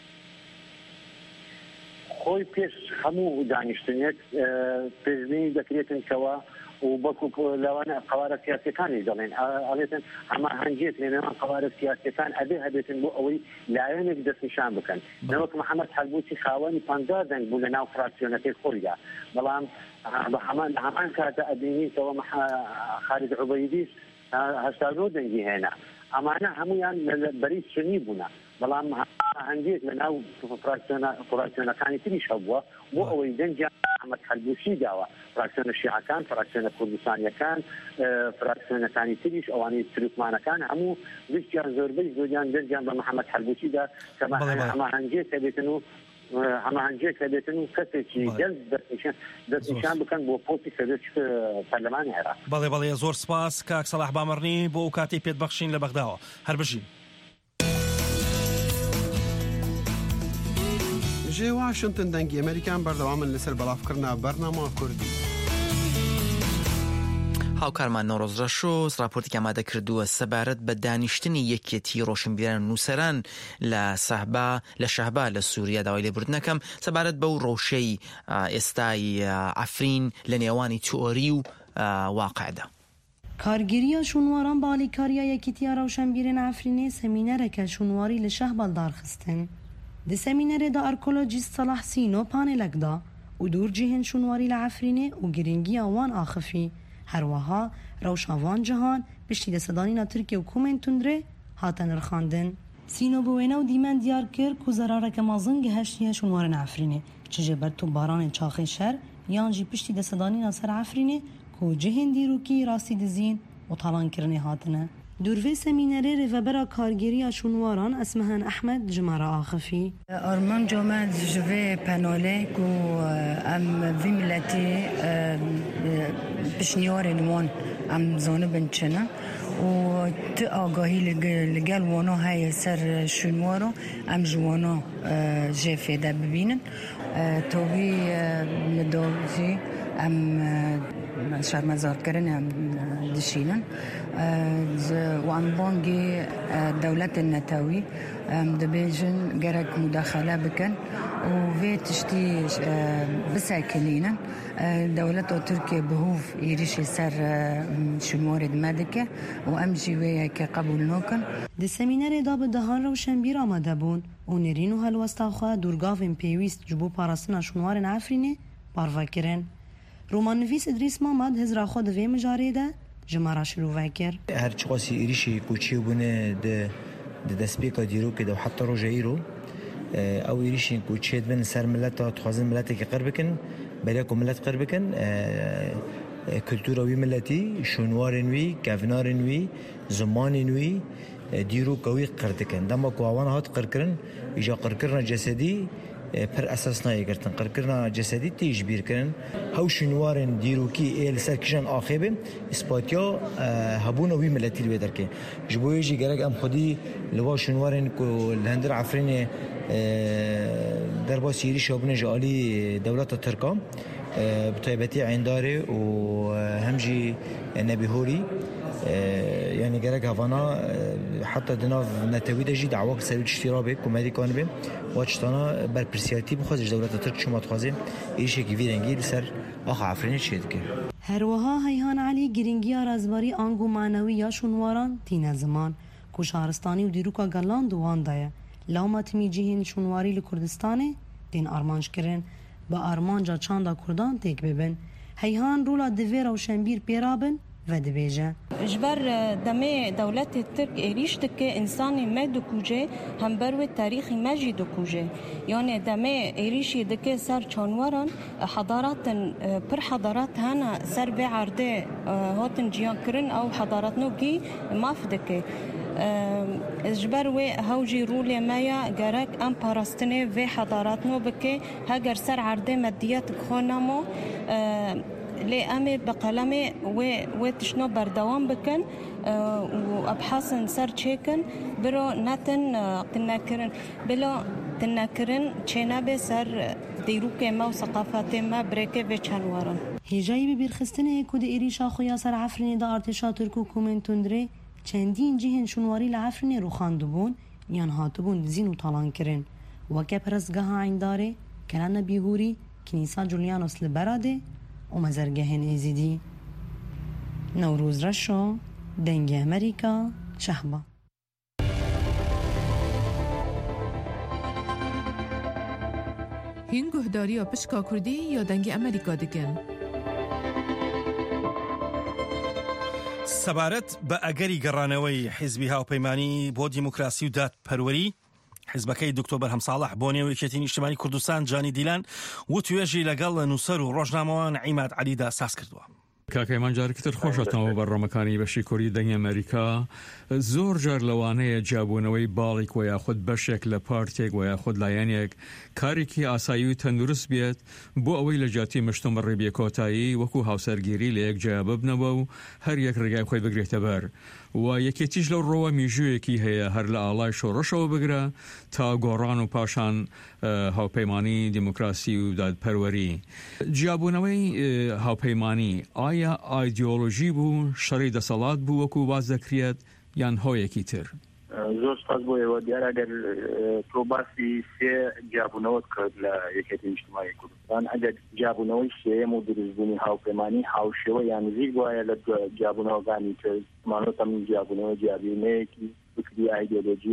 خۆی پێش هەموو دانیشتنێک پێشبینی دەکرێتن کەوە و بەکو لەوانە قەوارە سیاسیەکانی دەڵێن ئەڵێتن ئەمە هەنگێت لە نێوان قەوارە سیاسیەکان ئەبێ هەبێتن بۆ ئەوەی لایەنێک دەستنیشان بکەن نەوەک محەممەد حەلبوسی خاوەنی پەنجا دەنگ بوو لە ناو فراکسیۆنەکەی خۆیدا بەڵام لە هەمان کاتە ئەبینیتەوە خالد عوبەیدیش هەشتا و نۆ دەنگی هێنا ئەمانە هەمویان بەری سنی بوونە بەڵام هەندێک لە ناو فراکسیۆنەکانی تریش هەبووە بۆ ئەوەی دەنگیان محەممەد حەلبوسی داوە فراکسیۆنە شیعەکان فراکسیۆنە کوردستانیەکان فراکسیۆنەکانی تریش ئەوانەی تروکمانەکان هەموو ویستیان زۆربەی زۆریان دەنگیان بە محەممەد حەلبوسیدا کە ئەمە هەنگێک هەبێتن و ئەمە هەنگێک هەبێتن و کەسێکی گەنج دەستنیشان بکەن بۆ پۆستی سەرۆکی پەرلەمانی عێراق. بەڵێ بەڵێ زۆر سپاس کاک سەلاح بامەڕنی بۆ ئەو کاتەی پێتبەخشین لە بەغداوە هەر بژین. جێ واشنتن دەنگی ئەمریکان بەردەوامن لەسەر بەڵافکردنا بەرنامە کوردی. هاوکارمان نۆڕۆز ڕەشۆ راپۆرتێکی ئامادە کردووە سەبارەت بە دانیشتنی یەکێتی ڕۆشنبیران و نووسەران لە سەحبا لە شەهبا لە سووریا داوای لێبوردنەکەم سەبارەت بەو ڕۆشەی ئێستای ئەفرین لە نێوانی تیۆری و واقعدا. کارگیریە شونواران باڵیکاریە یەکێتیە ڕەوشنبیران ئەفرینێ سەمینەرێکە شونواری لە شەهبا دارخستن. دی سمینر دا ارکولوژیست صلاح سینو پانلک دا و دور جهن شنواری لعفرینه و گرنگی آوان آخفی هر وها روشاوان جهان پشتی دستدانینا ترکیه و کومن تندره هاتن رخاندن. سینو بوینه و دیمن دیار کر که زراره که مازنگ هشتیه شنوارن عفرینه چجه بر تو باران چاخی شر یانجی پشتی دستدانینا سر عفرینه که جهن دیروکی راستی دزین و طالان کرنه هاتنه. دورفي سميناري ريفابرا كارجيريا شنواران اسمهن أحمد جمارة آخفي أرمان جامعة جوفي بانوليك و أم في ملتي بشنيار الوان أم زانو بنشنا و تآگاهی لگل وانا های سر شنوارو أم جوانا جفه ده ببینن توی مداوزی أم شرمزار کرن أم دشینن وعن بانجي دولة النتاوي دبيجن جرك مداخلة بكن وفي تشتي بساكنين دولة تركيا بهوف يريش يسر شنوارد مادكة وأمجي ويا كقبول نوكن دي سمينار داب دهان روشنبير آمده بون و نرينو هالوستاخوا دورگاوين بيويست جبو پارستنا شنوارن عفريني باروا کرن رومان نویس ادریس محمد هزرا خود وی مجاره ده جمارا شروع وکر هر چقاسی ایریشی کوچی بونه ده ده دسپیکا دیرو که ده حتی رو جایرو او ایریشی کوچی بن سر ملت تا تخوازن ملت که قرب کن بلیاکو ملت قرب کن کلتوروی ملتی شنوارنوی گفنارنوی زماننوی دیرو کوی قرد کن دما کوان هات قرد کرن ایجا قرد کرن جسدی پر اساس نایی کردن قرکرنا جسدی تیج بیر کردن هوشنوارن دیروکی ایل سرکشان آخیبه اسپاتیا هبونا وی ملتی رو درکه جبوی جی گرگ ام خودی لوا شنوارن کو لهندر عفرین دربا سیری شابن جالی دولت ترکا بطیبتی عنداره و همجی نبیهوری يعني جرك هفانا حتى دنا نتوي دجي دعوة سوي اشترابه كوميدي كانبه واتشتانا بر برسياتي بخوزش دولة ترك شما تخوزه ايش كي فيرنجي لسر اخ عفرين شيد كه هروها هيهان علي گرنگيا رازباري انگو معنوي يا شنواران تين زمان کو شهرستاني و ديروكا گلان دوان دايا لوما تمي جهن شنواري لكردستانه دين ارمانج کرن با ارمانجا چاندا كردان تيك ببن هيهان رولا دفيرا و شنبير بيرابن ودبيجا جبر دمي دولة الترك إيريش دكي إنساني ما دكوجي هم بروي تاريخي ما جي دكوجي يعني دمي إيريش دكي سر چانوارن حضارات پر حضارات هانا سر بعرده هاتن جيان كرن أو حضارات نوكي ما فدكي جبر و هوجي رولي مايا جرك ام پاراستنه و حضارات نو بكي هاگر سر عرده مديات خونامو لي امي بقلمي و و تشنو بردوام بكن وابحاث سر تشيكن برو نتن قناكرن بلو تناكرن چنابه سر ديروكه ما وثقافات ما بريكه و چنوارن هجاي ببرخستنه كود ايريشا خويا سر عفرين دا ارتشا تركو کومنتوندري چندین جهن شنواری لعفرین رو خاندبون یان هاتبون زین و طالان کرن وکه پرستگاه عینداره کلان بیهوری کنیسا جولیانوس لبراده و مزرگهن ایزیدی نوروز رشو دنگ امریکا شهبا هین گهداری و پشکا کردی یا دنگ امریکا دکن سەبارەت بە ئەگەری گەڕانەوەی حیزبی هاوپەیمانی بۆ دیموکراسی و دادپەروەری حیزبەکەی دکتۆر بەرهەم ساڵح بۆ نێو یەکێتی نیشتیمانی کوردستان جانی دیلان و توێژی لەگەڵ نووسەر و ڕۆژنامەوان عیماد عەلیدا ساز کردووە. کاکەیمان جارێکتر خۆشەتەوە بەڕۆمەکانی بەشی کوردی دەنگی ئەمریکا زۆر جار لەوانەیە جیابوونەوەی باڵێک و یاخود بەشێک لە پارتێک و یاخود لایەنێک کارێکی ئاسایی و تەندروست بێت بۆ ئەوەی لە جیاتی مشتوم ڕێبیە کۆتایی وەکو هاوسەرگیری لە یەک جیا ببنەوە و هەر یەک ڕێگای خۆی بگرێتە بەر و یەکێتیش لەو ڕۆوە میژوویەکی هەیە هەر لە ئاڵای شۆڕەشەوە بگرە تا گۆڕان و پاشان هاوپەیمانی دیموکراسی و دادپەروەری. جیابوونەوەی هاوپەیمانی ئایا ئایدیۆلۆژی بوو شەڕی دەسەڵات بوو وەکو باز دەکرێت یان هۆیەکی تر؟ زۆر سپاس بۆ ئێوە دیارە ئەگەر تۆ باسی سێ جیابوونەوەت کرد لە یەکێتی نیشتیمانی کوردستان ئەگەر جیابوونەوەی سێیەم و دروستبوونی هاوپەیمانی هاوشێوە یان نزیک وایە لە جیابوونەوەکانی تر زمانۆتە من جیابوونەوە جیابوونەیەکی فکری ئایدیۆلۆژیە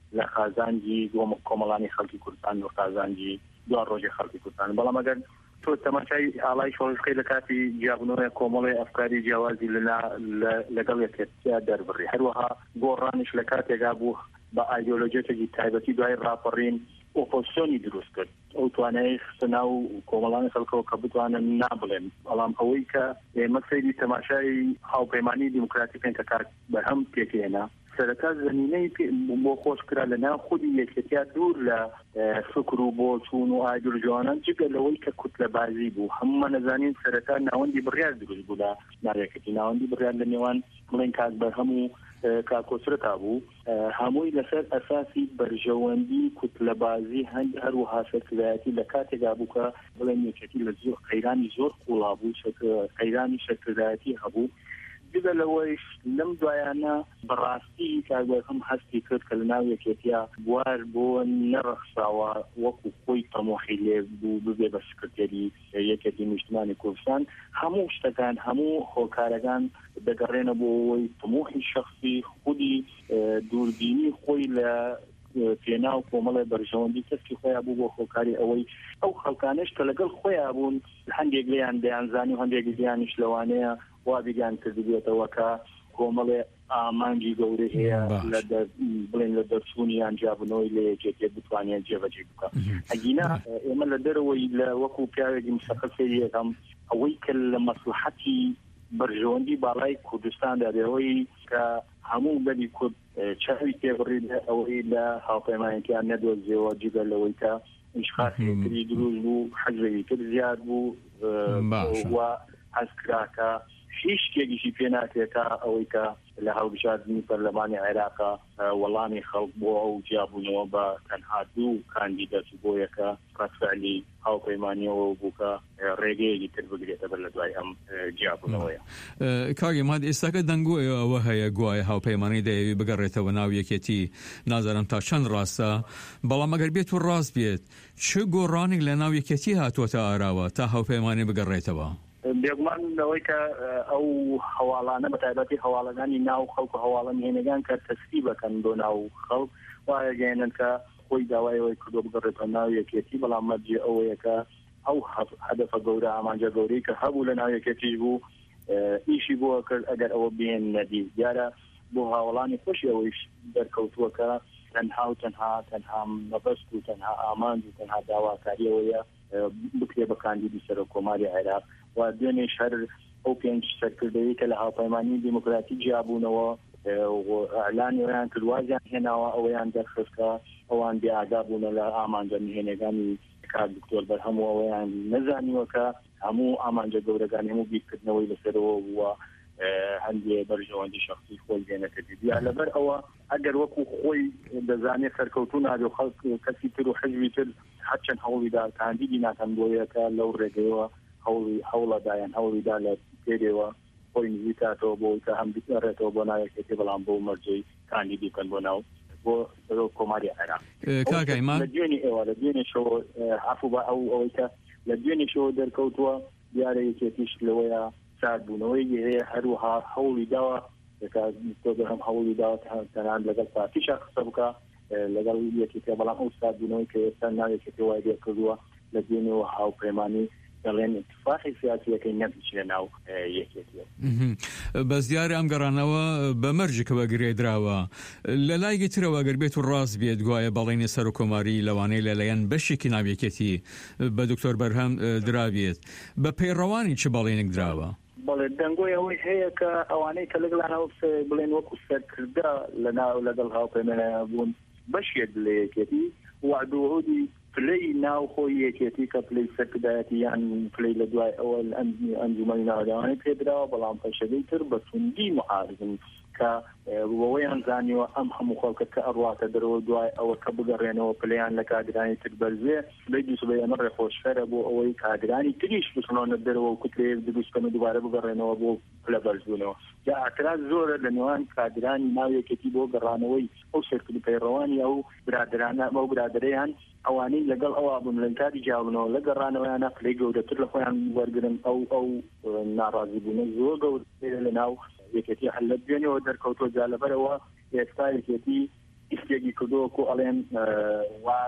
لە خازانجی دووەم کۆمەڵانی خەڵکی کوردستان و خازانجی دو ڕۆژی خەڵکی کوردستان بەڵام ئەگەر تۆ تەماشای ئاڵای شۆڕشقی لە کاتی جیابنەوەی کۆمەڵی ئەفکاری جیاوازی لەگەڵ یەکێتیا دەربڕی هەروەها گۆڕانش لە کاتێکا بوو بە ئایدۆلۆژیەکی تایبەتی دوای ڕاپەڕین ئۆپۆزیسیۆنی دروست کرد ئەو توانایی خستە و کۆمەڵانی خەڵکەوە کە بتوانن نابڵێن بەڵام ئەوەی کە ئێمە سەیری تەماشای هاوپەیمانی دیموکراتیکن کە کار بەرهەم پێکێنا سەرەتا زمینەی بۆ خۆشکرا لە ناو خودی یەکێتیا دوور لە فکر و بۆ چوون و ئایدۆلۆژیانان جگە لەوەی کە کوتلەبازی بوو هەمومان نەزانین سەرەتا ناوەندی بڕیار دروست بوو لە ناوێکەتی ناوەندی بڕیار لە نێوان بڵێن کات بەرهەم و کاکۆسرەتا بوو هەمووی لەسەر ئەساسی بەرژەوەندی کوتلەبازی هەند هەروەها سەرکردایەتی لە کاتێکا بوو کە بڵێن یەکێتی لە زۆر قەیرانی زۆر قوڵا بوو قەیرانی سەرکردایەتی هەبوو جگە لەوەیش لەم دوایانە بەڕاستی کاگوەکەم هەستی کرد کە لە ناو یەکێتیا بوار بۆ نەڕەخساوە وەکو خۆی تەمۆخی لێ بوو ببێ بە سکرتێری یەکێتی نیشتمانی کوردستان هەموو شتەکان هەموو هۆکارەکان دەگەڕێنە بۆ ئەوەی تەمۆخی شەخصی خودی دووربینی خۆی لە پێنا و کۆمەڵی بەرژەوەندی کەسکی خۆیان بوو بۆ خۆکاری ئەوەی ئەو خەڵکانش کە لەگەڵ خۆیان بوون هەندێک لیان دەیانزانی و هەندێک لیانیش لەوانەیە وا بیگان کردبێتەوە کە کۆمەڵێ ئامانجی گەورە هەیە لە بڵێن لە دەرچوونیان جیابنەوەی لە یەکێتێک بتوانیان جێبەجێ بکە ئەگینا ئێمە لە دەرەوەی لە وەکو پیاوێکی مستەقل سەریەکەم ئەوەی کە لە مەسلحەتی بەرژەوەندی باڵای کوردستاندا دەوەی کە هەموو بەری کورد چاوی پێبڕید ئەوەی لە هاوپەیمانیەکیان نەدۆزیەوە جگە لەوەی کە ئینشقاتی دروست بوو حەجزەوی کرد زیاد بوو و حەز کراکە هیچ شتێکیشی پێ ناکرێتە ئەوەی کە لە هەڵبژاردننی پەرلەمانی عێراقا وەڵامی خەڵک بۆ ئەو جیابوونەوە بە تەنها دوو کاندیدەت بۆ یەکە ڕەتفعلی هاوپەیمانیەوە بووکە ڕێگەیەکی تر بگرێتە بەر لە دوای ئەم جیابوونەوەیە. کاگی ماد ئێستاکە دەنگۆی ئەوە هەیە گوایە هاوپەیمانی دەیەوی بگەڕێتەوە ناو یەکێتی نازانم تا چەند ڕاستە بەڵام ئەگەر بێت و ڕاست بێت چ گۆڕانێک لە ناو یەکێتی هاتووەتە ئاراوە تا هاوپەیمانی بگەڕێتەوە؟ بێگومان لەوەی کە ئەو هەواڵانە بە تایبەتی هەواڵەکانی ناو خەڵک و هەواڵە نهێنەکان کە تەسری بکەن بۆ ناو خەڵک وایە گەێنن کە خۆی داوایەوەی کردو بگەڕێتەوە ناو یەکێتی بەڵام مەرجێ ئەوەیە کە ئەو هەدەفە گەورە ئامانجە گەورەی کە هەبوو لە ناو یەکێتی بوو ئیشی بۆ کرد ئەگەر ئەوە بێن نەدی دیارە بۆ هاوڵانی خۆشی ئەوەیش دەرکەوتووە کە تەنها و تەنها تەنها مەبەست و تەنها ئامانج و تەنها داواکاریەوەیە بکرێ بە کاندیدی سەرۆکۆماری عێراق و دوێنێش هەر ئەو پێنج سەرکردەوەی کە لە هاوپەیمانی دیموکراتی جیابوونەوە ئەعلانی ئەویان کردوازیان هێناوە ئەوەیان دەرخستکە ئەوان بێئاگا بوونە لە ئامانجە نهێنەکانی کار دکتۆر بەرهەموو ئەوەیان نەزانیوە کە هەموو ئامانجە گەورەکانی هەموو بیرکردنەوەی لەسەرەوە بووە هەندێ بەرژەوەندی شخصی خۆی دێنەکردی یا لەبەر ئەوە ئەگەر وەکو خۆی دەزانێت سەرکەوتوو نابێ و خەڵک کەسی تر و حەزبی تر هەرچەند هەوڵیدا کاندیدی ناکەن بۆ یەکە لەو ڕێگەیەوە هەوڵەدایان هەوڵیدا لە پێرێەوە خۆی نزیکاتەوە بۆی کە هەم بێتەوە بۆ ناوێکێتی بەڵام بۆ مەرجەی کاندیدی بکەن بۆ ناو بۆ کۆماری عێراق لە دوێنی ئێوە لە دوێنێشەوە عەفو بە ئەو ئەوەی کە لە دوێنێشەوە دەرکەوتووە دیارە یەکێتیش لەوەیە ساردبوونەوەی هەیە هەروەها هەوڵی داوە تۆ هەم هەوڵی داوە تەنان لەگەڵ پارتیشا قسە بکە لەگەڵ یەکێتیە بەڵام ئەو ساردبوونەوەی کە ئێستا ناوێکێتی وای لێ کردووە لە دوێنێەوە هاوپەیمانی دەڵێن اتفاقی سیاسیەکەی نەبیچێ ناو یەکێتیە. بەس دیارە ئەم گەڕانەوە بە مەرجێکەوە گرێدراوە لە لایگی ترەوە گەر بێت و ڕاست بێت گوایە بەڵێنی سەرۆکۆماری لەوانەیە لەلایەن بەشێکی ناویەکێتی بە دکتۆر بەرهەم درابێت بە پەیڕەوانی چ بەڵێنێک دراوە؟ بەڵێ دەنگۆی ئەوەی هەیە کە ئەوانەی کە لەگەڵانەوە بڵێن وەکو سەرکردا لە ناو لەگەڵ هاوپەیمانیان بوون بەشێک لە یەکێتی وعدوهودی پلەی ناو خۆی یەکێتی کە پلەی سەرکردایەتی یان پلەی لە دوای ئەوە ئەنجومەنی ناوداوانەی پێدراوە بەڵام پەشەکەی تر بە توندی محاربن کە وەوەیان زانیوە ئەم هەموو خەڵکە کە ئەڕواتە دەرەوە دوای ئەوە کە بگەڕێنەوە پلەیان لە کادرانی تر بەرزێ پلەی دووسبەی ئەمە ڕێخۆشخەرە بۆ ئەوەی کادرانی تریش بچنەوە دەرەوە و کوترێک دروستکەن و دووبارە بگەڕێنەوە بۆ پلە بەرزبوونەوە جا ئاعتراض زۆرە لە نێوان کادرانی ناویەکەتی بۆ گەڕانەوەی ئەو سەرکردی پەیڕەوانی ئەو برادرانە ئەو برادرەیان ئەوانەی لەگەڵ ئەوە بوون لە کاری جیاونەوە لە گەڕانەوەیانە پلەی گەورەتر لە خۆیان وەرگرن ئەو ئەو ناڕازی بوونە زۆر گەورە لە ناو یەکێتی هەر لە دوێنێەوە دەرکەوتۆ جا لەبەرەوە ئێستا یەکێتی استێگی کردووەکو ئەڵێن وا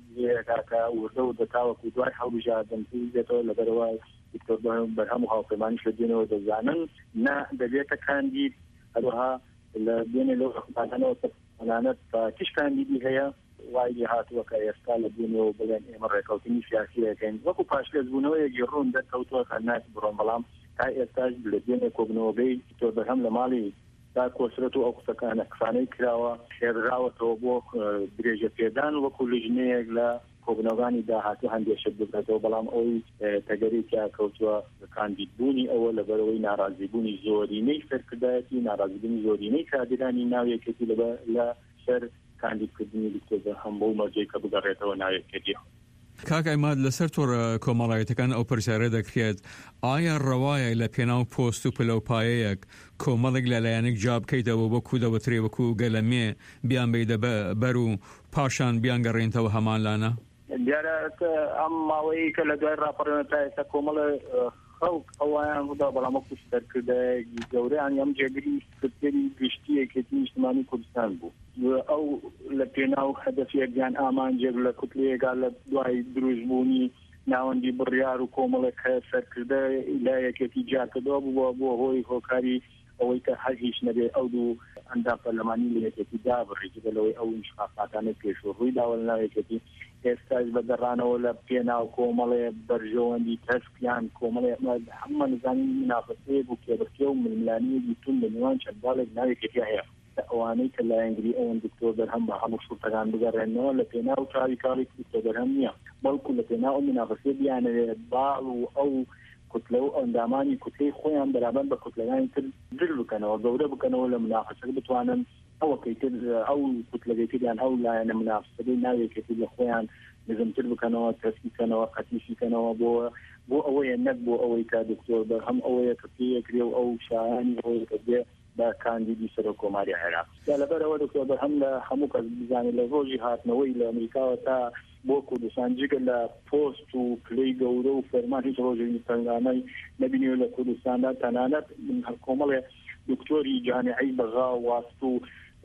کاکە وردە و دەتاوەکو دوای هەڵبژاردن دێتەوە لەبەرەوە دکتۆر بەرهەم و هاوپەیمانیش لە دوێنەوە دەزانن نا دەبێتە کاندید هەروەها لە دوێنێ لەو ئەخبارانەوە تەنانەت تیش کاندیدی هەیە وای هاتووەکە ئێستا لە دوێنەوە بڵێن ئێمە ڕێکەوتنی سیاسی دەکەین وەکو پاشلێزبوونەوەیەکی ڕوون دەرکەوتووە خەرناتی بڕۆن بەڵام تا ئێستاش لە دوێنێ کۆبنەوەگەی دکتۆر بەرهەم لە ماڵی دا کۆسرەت و ئەو قسەکانە قسانەی کراوە خێرراوەتەوە بۆ درێژە پێدان وەکو لژنەیەک لە کۆبنەوەکانی داهاتوو هەندێشت بکرێتەوە بەڵام ئەوی تەگەری تیا کەوتووە کاندیدبوونی ئەوە لەبەرەوەی ناڕازیبوونی زۆرینەی سەرکردایەتی ناڕازیبوونی زۆرینەی کادرانی ناویەکەتی لە سەر کاندیدکردنی دکتۆر بەرهەم بۆ مەرجەی کە بگەڕێتەوە ناویەکەتی. کاک ئەیماد لەسەر تۆڕە کۆمەڵایەتەکان ئەو پرسیارە دەکرێت ئایا ڕەوایە لە پێناو پۆست و پلەپایەیەک کۆمەڵێک لەلایەنێک جا بکەیتەوە بۆ کودەوەترێ وەکو گەلەمێ بیان بێدە بەر و پاشان بیان گەڕێنتەوە هەمان لانە دیارە ئەم ماوەیە کە لە دوای ڕاپەڕێنە تا ئێستا کۆمەڵە خەڵک ئەویان ڕوودا بەڵام وەکو سەرکردەیەکی گەورەیان ئەم جێگری سکرتێری گشتیەکێتی نیشتمانی کوردستان بوو ئەو لە پێناو هەدەفێکیان ئامانجێک لە کوتلەیەکا لە دوای دروستبوونی ناوەندی بڕیار و کۆمەڵێک سەرکردە لایەکێتی جارکردەوە بووە بۆ هۆی هۆکاری ئەوەی کە هەر هیچ نەبێ ئەو دوو ئەندام پەرلەمانی لە یەکێتی دابڕێت لەوەی ئەو انتخاباتانە پێشوڕووی داوە لە ناوێکێتی ئێستاش بەگەڕانەوە لە پێناو کۆمەڵێ بەرژەوەندی تەسکیان کۆمەڵێ هەموو نزانین منافەسەیە بوو کێبرکێ و ململانیەکی تون لە نێوان چەنداڵێک ناوێکێتی هەیە ئەوانەی کە لایەنگری ئەوەن دکتۆر بەرهەم بە هەموو شوڕتەکان بگەڕێنەوە لە پێناو چاوی کاڵی دکتۆر بەرهەم نییە بەڵکو لە پێناو منافەسەیە بیانەوێت باڵ و ئەو کوتلە و ئەندامانی کوتلەی خۆیان بەرامبەر بە کوتلەکانی تر در بکەنەوە گەورە بکەنەوە لە منافەسەک بتوانن ئەوەکەی تر ئەو کوتلەکەیان ئەو لایەنە منافەسەی ناوێکێتی لە خۆیان نزمتر بکەنەوە تەسکیکەنەوە قەتیشیکەنەوە بۆ بۆ ئەوەیە نەک بۆ ئەوەی کا دکتۆر بەرهەم ئەوەیە کە پێیەکرێ و ئەو شایانی ئەوەیە کە بێ بە کاندیدی سەرۆک کۆماری عێراق لەبەرەوە دکتۆر بەرهەم لە هەموو کەس بزانێت لە ڕۆژی هاتنەوەی لە ئەمریکاوە تا بۆ کوردستان جگە لە پۆست و پلەی گەورە و فەرمان هیچ ڕۆژێکی تەنگانەی نەبینیوە لە کوردستاندا تەنانەت کۆمەڵێ دکتۆری جامعەی بەغا واست و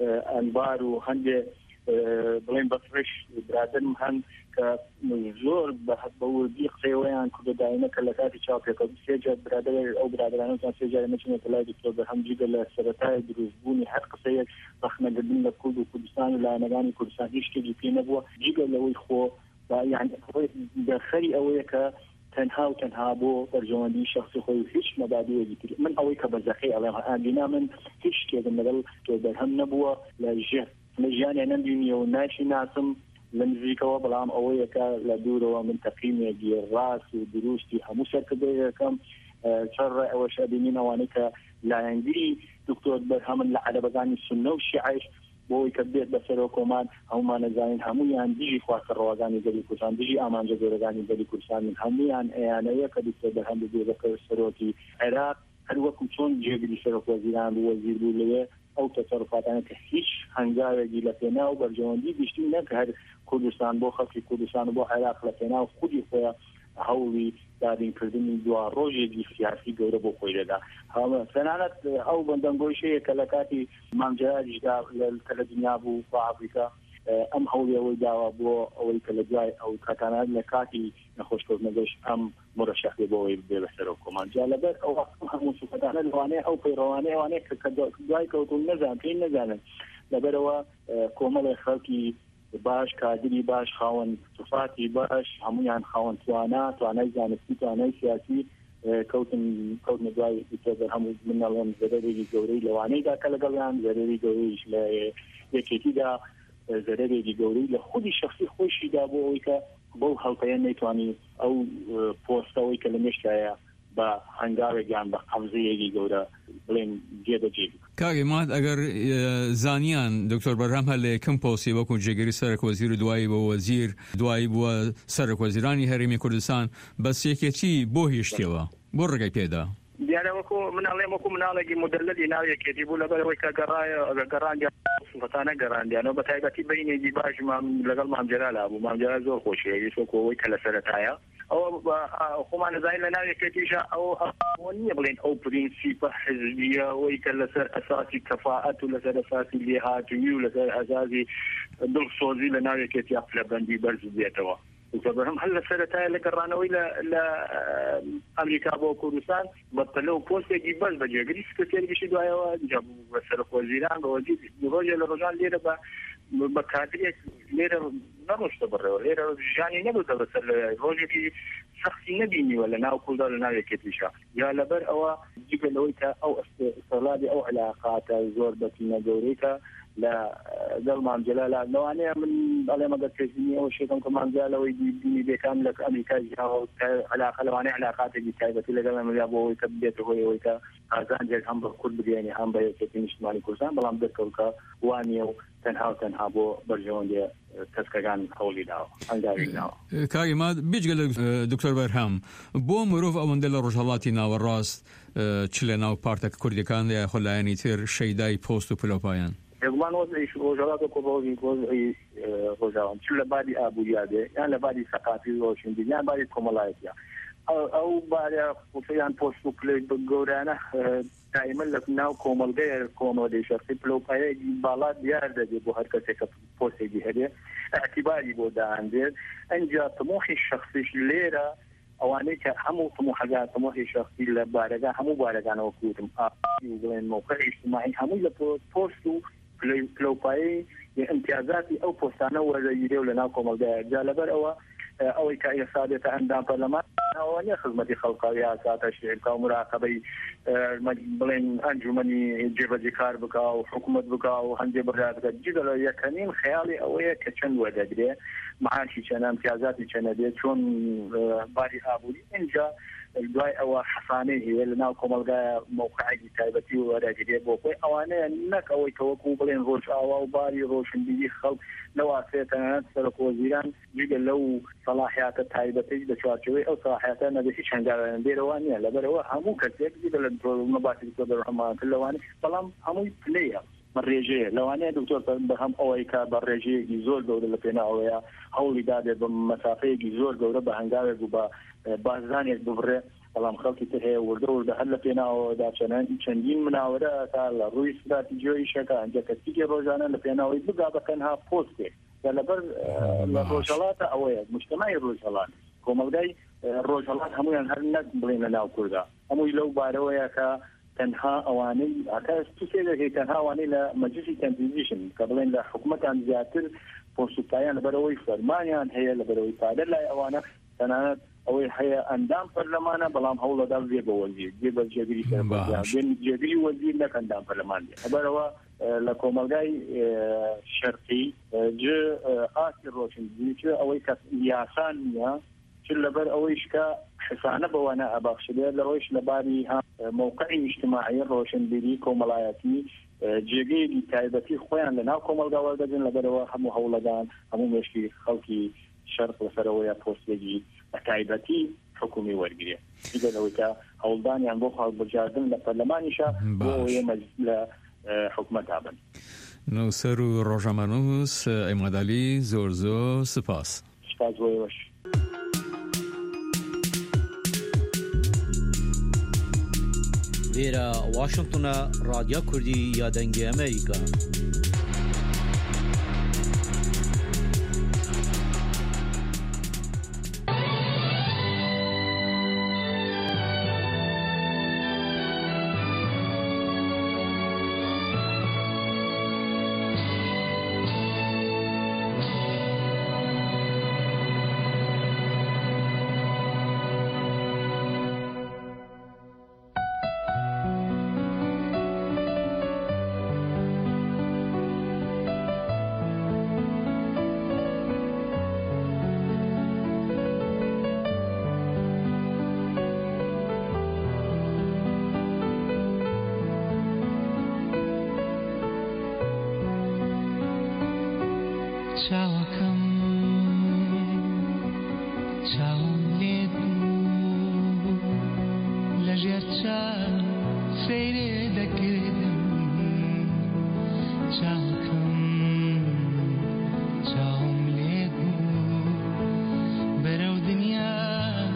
ئەنبار و هەندێ بڵێن بەفرش برادرم هەن کە زۆر بەوردی قسەیەوەیان کوردەداینە کە لە کاتی چاوپێکە سێجار برادر ئەو برادرانەتان سێجارە نەچێتە لای دکتۆر بەرهەم جگە لە سەرەتای دروستبوونی هەر قسەیەک بەخنەگردن لە کورد و کوردستان و لایەنەکانی کوردستان هیچ شتێکی پێ نەبووە جگە لەوەی خۆ یان دەخەری ئەوەیە کە تەنها و تەنها بۆ بەرژەوەندی شخصی خۆی هیچ مەبادئێکی تر من ئەوەی کە بەزەخی ئەڵێم ئاگینا من هیچ شتێکم لەگەڵ دکتۆر بەرهەم نەبووە لە ژێر لە ژیانێ نەبینیە و ناشی ناسم لە نزیکەوە بەڵام ئەوەیەکە لە دوورەوە من تەقیمێکی ڕاست و دروستی هەموو سەرکردەیەکەم چڕ ئەوە شەبینین ئەوانەی کە لایەنگری دکتۆر بەرهەمن لە عەرەبەکانی سوننە و شیعەش بۆی کە بێت بەسەرەوە کۆمان هەمومان نەزانین هەمویان دژی خواستە ڕەوەگانی گەلی کوردستان دژی ئامانجە گەورەکانی گەلی کوردستان هەمویان ئەیانەیە کە دکتۆر بەرهەم بێت بە سەرۆکی عێراق هەر وەکو چۆن جێگری سەرۆک وەزیران بوو وەزیر بوو لەوێ ئەو تەسەڕوفاتانە کە هیچ هەنگاوێکی لە پێناو بەرژەوەندی گشتی نەک هەر کوردستان بۆ خەڵکی کوردستان بۆ عێراق لە پێناو خودی خۆیان هەوڵی دادینکردنی دوا ڕۆژێکی سیاسی گەورە بۆ خۆی دەدا تەنانەت ئەو بەندەنگۆشەیە کە لە کاتی مامجاریشدا کە لە دنیا بوو بۆ ئافریکا ئەم هەوڵیەوەی داوە بۆ ئەوەی کە لە دوای ئەو کاتانات لە کاتی نەخۆشکردنەکەش ئەم مڕەشەخێ بۆ ئەوەی بێ بەسەرەوە کۆمانجا لەبەر ئەو هەموو سوفەتانە لەوانەیە ئەو پەیڕەوانەیە ئەوانەیە کە دوای کەوتون نەزان پێی نەزانن لەبەرەوە کۆمەڵی خەڵکی باش کادری باش خاوەن صفاتی باش هەمویان خاوەن توانا توانای زانستی توانای سیاسی کەوتن کەوتنە دوای دکتۆر بەرهەم منەڵێم زەرەرێکی گەورەی لەوانەیدا کە لەگەڵیان زەرەری گەورەیش لە یەکێتیدا زەرەرێکی گەورەی لە خودی شخصی خۆشیدا بۆ ئەوەی کە بەو هەڵپەیە نەیتوانی ئەو پۆستەوەی کە لە مێشتایە بە هەنگاوێکیان بە قەبزەیەکی گەورە بڵێن جێبەجێ کاگی مات ئەگەر زانیان دکتۆر بەرهەم هەر لە یەکەم پۆسی وەکو جێگەری سەرۆکوەزیر و دوایی بە وەزیر دوایی بووە سەرۆکوەزیرانی هەرێمی کوردستان بەس یەکێتی بۆ هێشتەوە بۆ ڕێگای پێدا دیارە وەکو مناڵێم وەکو مناڵێکی مدللی ناویەکێتی بوو لەبەرەوەی کە گەڕایە گەڕانگە سوفەتانە گەڕاندیانەوە بە تایبەتی بەینێکی باش لەگەڵ مامجەلال بوو مامجەلال زۆر خۆشیەوی وەکو ئەوەی کە لە سەرەتایە او خۆمان نزانین لە ناوێکێکیشە ئەو نییە بڵێن ئەو پرینسیپە حزبیە ئەوەی کە لەسەر ئەساسی کەفاءەت و لەسەر ئەساسی لێهاتووی و لەسەر ئەساسی دڵسۆزی لە ناوێکێتی پلەبەندی بەرز بێتەوە بەڕم هەل لە سەرەتایە لە گەڕانەوەی لە ئەمریکا بۆ کوردستان بەپەلەو پۆستێکی بەس بە جێگری سکرتێریشی دوایەوە بە سەرۆکوەزیران بە وەزیر ڕۆژێ لە ڕۆژان لێرە بە بە کادرێک لێرە نەڕۆشتە بڕێەوە لێرە ژیانی نەبووتە بەسەر ڕۆژێکی سەختی نەبینیوە لە ناو کوردا لە ناوێکێتیشە یا لەبەر ئەوە جگە لەوەی کە ئەو ئەستێڵادی ئەو علاقاتە زۆر بەتینە گەورەیکە لە دڵ مامجللا لەوانەیە من بەڵێ مەگە پێشبینی ئەو شێتم کە مامجلەوەی بینی بێکان لە ئەمریکای علاقە لەوانەیە علاقاتێکی تایبەتی لەگەڵ ئەمریا بۆ ئەوەی کە بێتە هۆی ئەوەی کە ئازانجێک هەم بە کورد بگەێنی هەم بە یەکێتی نیشتیمانی کوردستان بەڵام دەرکەوتکە وانییە و تەنها و تەنها بۆ بەرژەوەندێ کەسکەکان هەوڵی داوە هەنگاوی ناوە کاگیما بجگە لە دکتۆر بەرهەم بۆ مرۆڤ ئەوەندە لە ڕۆژهەڵاتی ناوەڕاست چ لە ناو پارتە کوردەکان یا خۆلایەنی تر شەیدای پۆست و پلۆپایان یەکمان وەزعی ڕۆژهەڵاتە کۆبڵی وەزعی ڕۆژاوان چ لە باری ئابووریا بێ یان لە باری سەقافی ڕۆشنبیری یان باری کۆمەڵایەتیە ئەو بارە خۆفەیان پۆست و پلەی گەورانە دائما لە ناو کۆمەڵگەیە کۆمەڵگەی شەخسی پلۆپایەکی باڵا دیار دەبێت بۆ هەر کەسێک کە پۆستێکی هەبێ ئەعتیباری بۆ داهاندێت ئەنجا تمۆخی شەخسیش لێرە ئەوانەی کە هەموو تمۆحەکان تمۆحی شەخسی لە بارەکان هەموو بارەکانەوە کوتم بڵێن موقع ئیجتیماعی هەمووی لە پۆست و پلۆپایی امتیازاتی ئەو پۆستانە وەرەگیرێ و لە ناو کۆمەڵگەیە جا لەبەر ئەوە ئەوەی کە ئێستا دێتە ئەندام پەرلەمان ئەوە نیە خزمەتی خەڵقاوی یاساتە شێرکا و مراقەبەی بڵێن ئەنجومەنی جێبەجێ کار بکا و حکوومەت بکا و هەندێک بڕات بکات جگە لە یەکەمین خەیاڵی ئەوەیە کە چەند وەردەگرێ معاشی چەنە امتیازاتی چەنە دێت چۆن باری ئابووری اینجا دوای ئەوە حەسانەی هەیە لە ناو کۆمەڵگایە موقعێکی تایبەتی وەرەگرێت بۆ خۆی ئەوانەیە نەک ئەوەی کەوەکو بڵێن ڕۆژ ئاوا و باری ڕۆشنبیری خەڵک نەواسێتەنەت سەرۆکوەزیران جگە لەو سەلاحیاتە تایبەتی لە چوارچەوەی ئەو سەلاحیاتە نەبێت هیچ هەنگاوێن دێرەوە نیە لەبەرەوە هەموو کەسێک جگە لە مەباسی دکتۆر ڕەحمان لەوانەیە بەڵام هەمووی پلەیە ڕێژەیە لەوانەیە دکتۆر بە هەم ئەوەی کە بە ڕێژەیەکی زۆر گەورە لە پێناوەیە هەوڵی دادێت بە مەسافەیەکی زۆر گەورە بە هەنگاوێک و بە بازانێک ببڕێ بەڵام خەڵکی تر هەیە وردە وردە هەر لە پێناوەدا چەندین مناوەرە تا لە ڕووی استراتیجیۆی شەکە ئەنجە کەسیکی ڕۆژانە لە پێناوەی بگا بە تەنها پۆستێک لەبەر لە ڕۆژهەڵاتە ئەوەیە مجتەمای ڕۆژهەڵات کۆمەلگای ڕۆژهەڵات هەمویان هەر نەک بڵێن لە ناو کووردا هەمووی لەو بارەوەیە کە تەنها ئەوانەی ئاکەستی دەکەی تەنها ئەوانەی لە مەجلیسی تەنفیزیشن کە بڵێن لە حکوومەتان زیاتر پۆستوپایان لەبەرەوەی فەرمانیان هەیە لەبەرەوەی پادە لای ئەوانە تەنانەت ئەوەی هەیە ئەندام پەرلەمانە بەڵام هەوڵەدا بێ بە وەزیر بێ بە جێگیری سەربەزیان جێگیری وەزیر نەک ئەندام پەرلەمان بێ لەبەرەوە لە کۆمەلگای شەرقی ج ئاسی ڕۆشنبیری چ ئەوەی کە یاسان نییە چ لەبەر ئەوەیش کە حسانە بەوانە ئەباخشێت لەوەیش لەباری موقعی اجتماعی ڕۆشنبیری کۆمەڵایەتی جێگەیەکی تایبەتی خۆیان لە ناو کۆمەلگا وەردەگرن لەبەرەوە هەموو هەوڵەدان هەموو مێشکی خەڵکی شەرق لەسەرەوەیە پۆستێکی تایبەتی حکومی وەرگێ دیگەلەوەی کە هەوڵدانیان بۆ هەڵبژاردن لە پەرلەمانیشە بۆ لە حکومەت هابن نووسەر و ڕۆژەمەنووس ئەیمادالی زۆر زۆر سپاس سپاس بۆیەوەش Vera Washington'a Radyo Kurdi ya Dengê Amerîka. Bereu dünya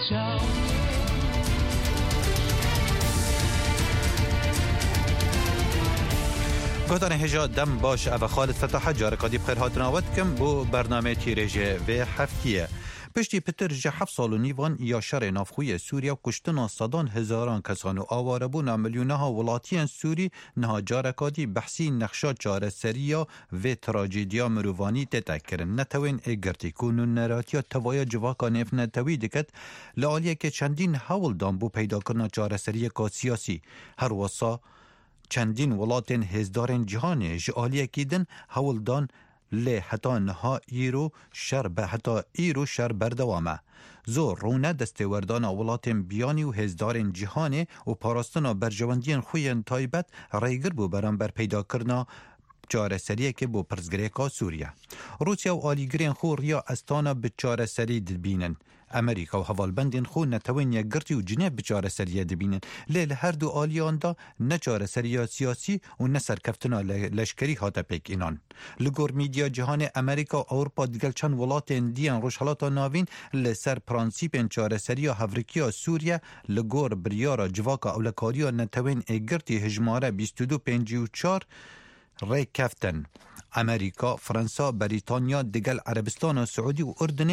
گفتن هجا دم باش او خالد فتح جارکادی بخیر هاتناوت کم بو برنامه تیرجه و هفتیه پشتی پتر جه هفت سال و نیوان یا شر نافخوی سوریا و کشتنا صدان هزاران کسان و آواره بونا ملیونها ولاتیان سوری نها جارکادی بحثی نقشا چاره سریا و تراجیدیا مروانی تتکرن نتوین اگرتی کنون نراتیا توایا جواکا نف نتوی دکت لعالیه که چندین حول دان بو پیدا کرنا چاره سری که سیاسی هر وصا چندین ولاتین هزدارن جهان جعالیه کیدن هولدان لی حتا نها ایرو شر به حتا ایرو شر بردوامه زور رونه دستوردان ولاتین بیانی و هزدارن جهان و پاراستنا برجواندین خوین تایبت ریگر بو برانبر پیدا کرنا چاره سریه که بو پرزگریکا سوریه روسیا و آلیگرین خور یا استانا به چاره سری دبینن امریکا و حوالبندین خو نتوین یک گرتی و جنیب بچاره سریه دبینن لیل هر دو آلیان دا نچاره سریه سیاسی و نسر کفتنا لشکری هاتا پیک اینان لگور میدیا جهان امریکا و اروپا دیگل چند ولات دیان روشحالاتا ناوین لسر پرانسیپ چاره سریه هفرکیا سوریه لگور بریارا جواکا اولکاریا نتوین اگرتی هجماره بیست و دو پنجی و چار ری کفتن امریکا، فرانسا، بریتانیا، دیگل عربستان و سعودی و اردن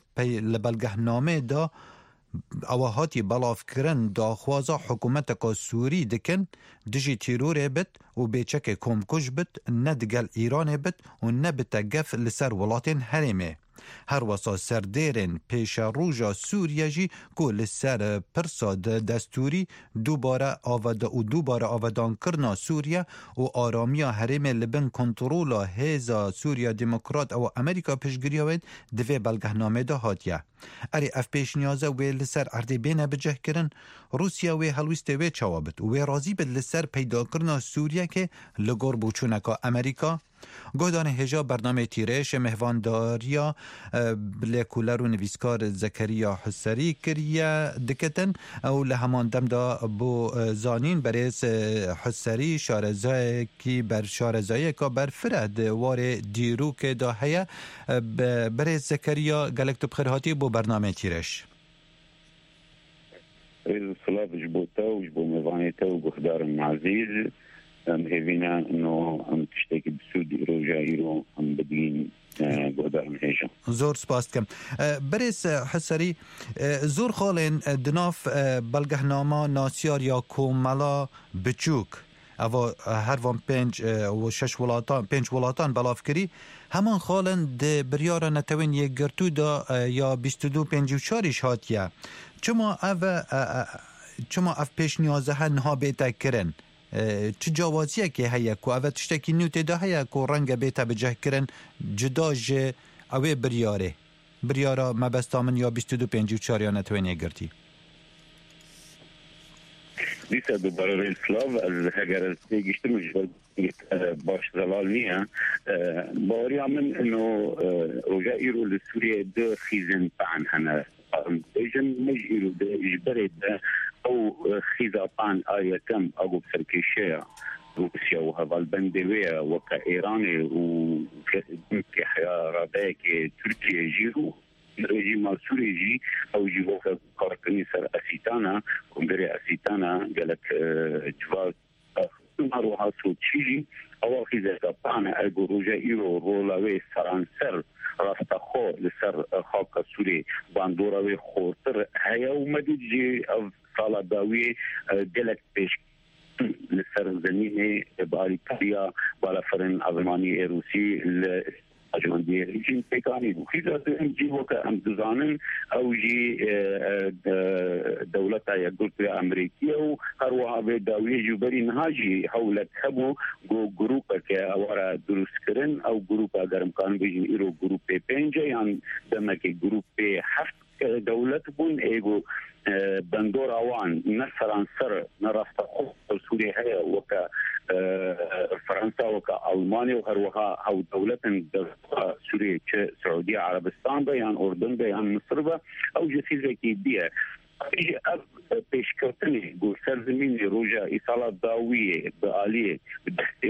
لبلگه نامه دا اواهاتی بلاف کرن دا خوازا حکومت کا سوری دکن دجی تیرور بد و بیچک کمکش بد نه دیگل ایران بد و نه بتگف لسر ولاتین حریمه هر واسا سردیرن پیش روژا سوریه جی که لسر پرسا دستوری دوباره آود و دوباره آودان کرنا سوریه و آرامیا حریم لبن کنترولا هیزا سوریا دموکرات و امریکا پیشگیری وید دوی بلگهنامه ده هاتیه اری اف پیش نیازه و لسر عرده بینه بجه کرن روسیا و هلویسته و چوابد و رازی بد لسر پیدا کرنا سوریه که لگور بوچونکا امریکا گودان هجا برنامه تیرش مهوانداریا بلکولر و نویسکار زکریا حسری کریه دکتن او لهمان دم دا بو زانین بریز حسری شارزای کی بر شارزای که بر فرد وار دیرو که دا هیا بریز زکریا گلکتو بخیرهاتی بو برنامه تیرش رئيس الصلاة جبوتا وجبو ميضانيتا وقخدار معزيز هيفينا انه ام تشتكي بسود روجا ايرو ام بدين قخدار مهيجا زور سپاس کم برس حسری زور خالین دناف بلگهنامه ناسیار یا کوملا بچوک او هر وان پنج و شش ولاتان پنج ولاتان بلاف کری همان خالن ده بریارا نتوین یک گرتو دا یا بیست و دو پنج و چارش هاتیه چما او چما اف پیش نیازه ها نها بیتا کرن چه جوازیه که هیا که او تشتکی نیوته ده هیا که رنگ بیتا بجه کرن جدا جه اوه بریاره بریارا مبستامن یا بیست و دو پنج و چار یا نتوین یک گرتی دیسا دوباره رئیس سلاو از هگر تیگشتر مجبور باش زلال نیه باریا من انه روجا ایرو لسوریه ده خیزن پعن هنه ایجن مج ایرو ده اجبره ده او خیزا پعن آیه کم اگو بسرکیشه روسيا وهالبندوية وكا إيراني وكحيا راباك تركيا جيرو الرجيم السوري او جيوكا كاركني سر اسيتانا كومبري اسيتانا قالك جوال مروها صوت شيجي او خيزا بانا اجو روجا ايرو رولاوي سرانسر راستخو لسر خاك سوري باندوراوي خورتر هيا ومدجي صالا داوي قالك بيش لسر زميني باريكاريا بالا فرن الماني روسي اجماندی رژیم پیکانی و خیزات امجی وکا امدزانن او جی دولتا یا گروپ امریکی و هر وحابه داوی جوبری نهاجی حولت خبو گو گروپا که اوارا درست کرن او گروپا گرمکان بیجن ایرو گروپ پینجا یان دمک گروپ هفت دولت بون ایگو بندور اوان نصران سر نراستا خوب سوري هيا وكا فرنسا وكا ألمانيا وهروها هاو دولة سوريا سعودية عربستان بيان أردن بيان مصر أو جسيزة كيبية ايجي اب پیشکرتنی گو سرزمین روجا ایصالات داویه بآلیه بدخت روسیا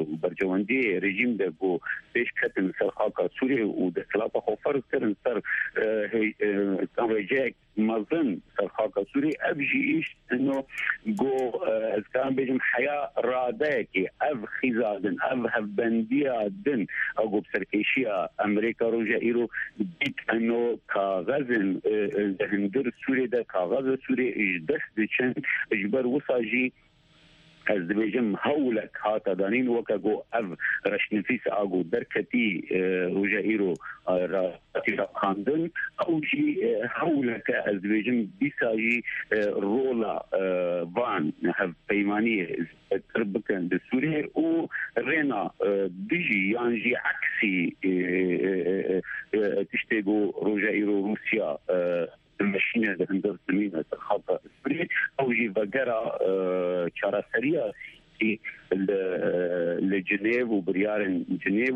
برجواندی رژیم ده بو پیش کتن سر خاک سوریه و دستلات خوفر کردن سر کان رجاک مظن سر خاک سوریه ابجی ایش انه گو از کان بجم حیا راده که اف خیزادن اف هفبندیا دن او گو بسرکیشیا امریکا روجا ایرو دیت انه کاغذن هندر سوریه ده کاغذ سوریه اجدست دچن اجبر وصاجی از دبیجم هولک هاتا دانین وکا گو اف رشنفیس آگو درکتی روجا ایرو راتی را خاندن او جی هولک از دبیجم بیساجی رولا وان هف پیمانی تربکن ده سوریه او رینا دیجی یانجی عکسی تشتگو روجا ایرو روسیا المشينة ده هندر سمينة الخاطة السورية أو جي بقرة شارع سريع في لجنيف وبريار جنيف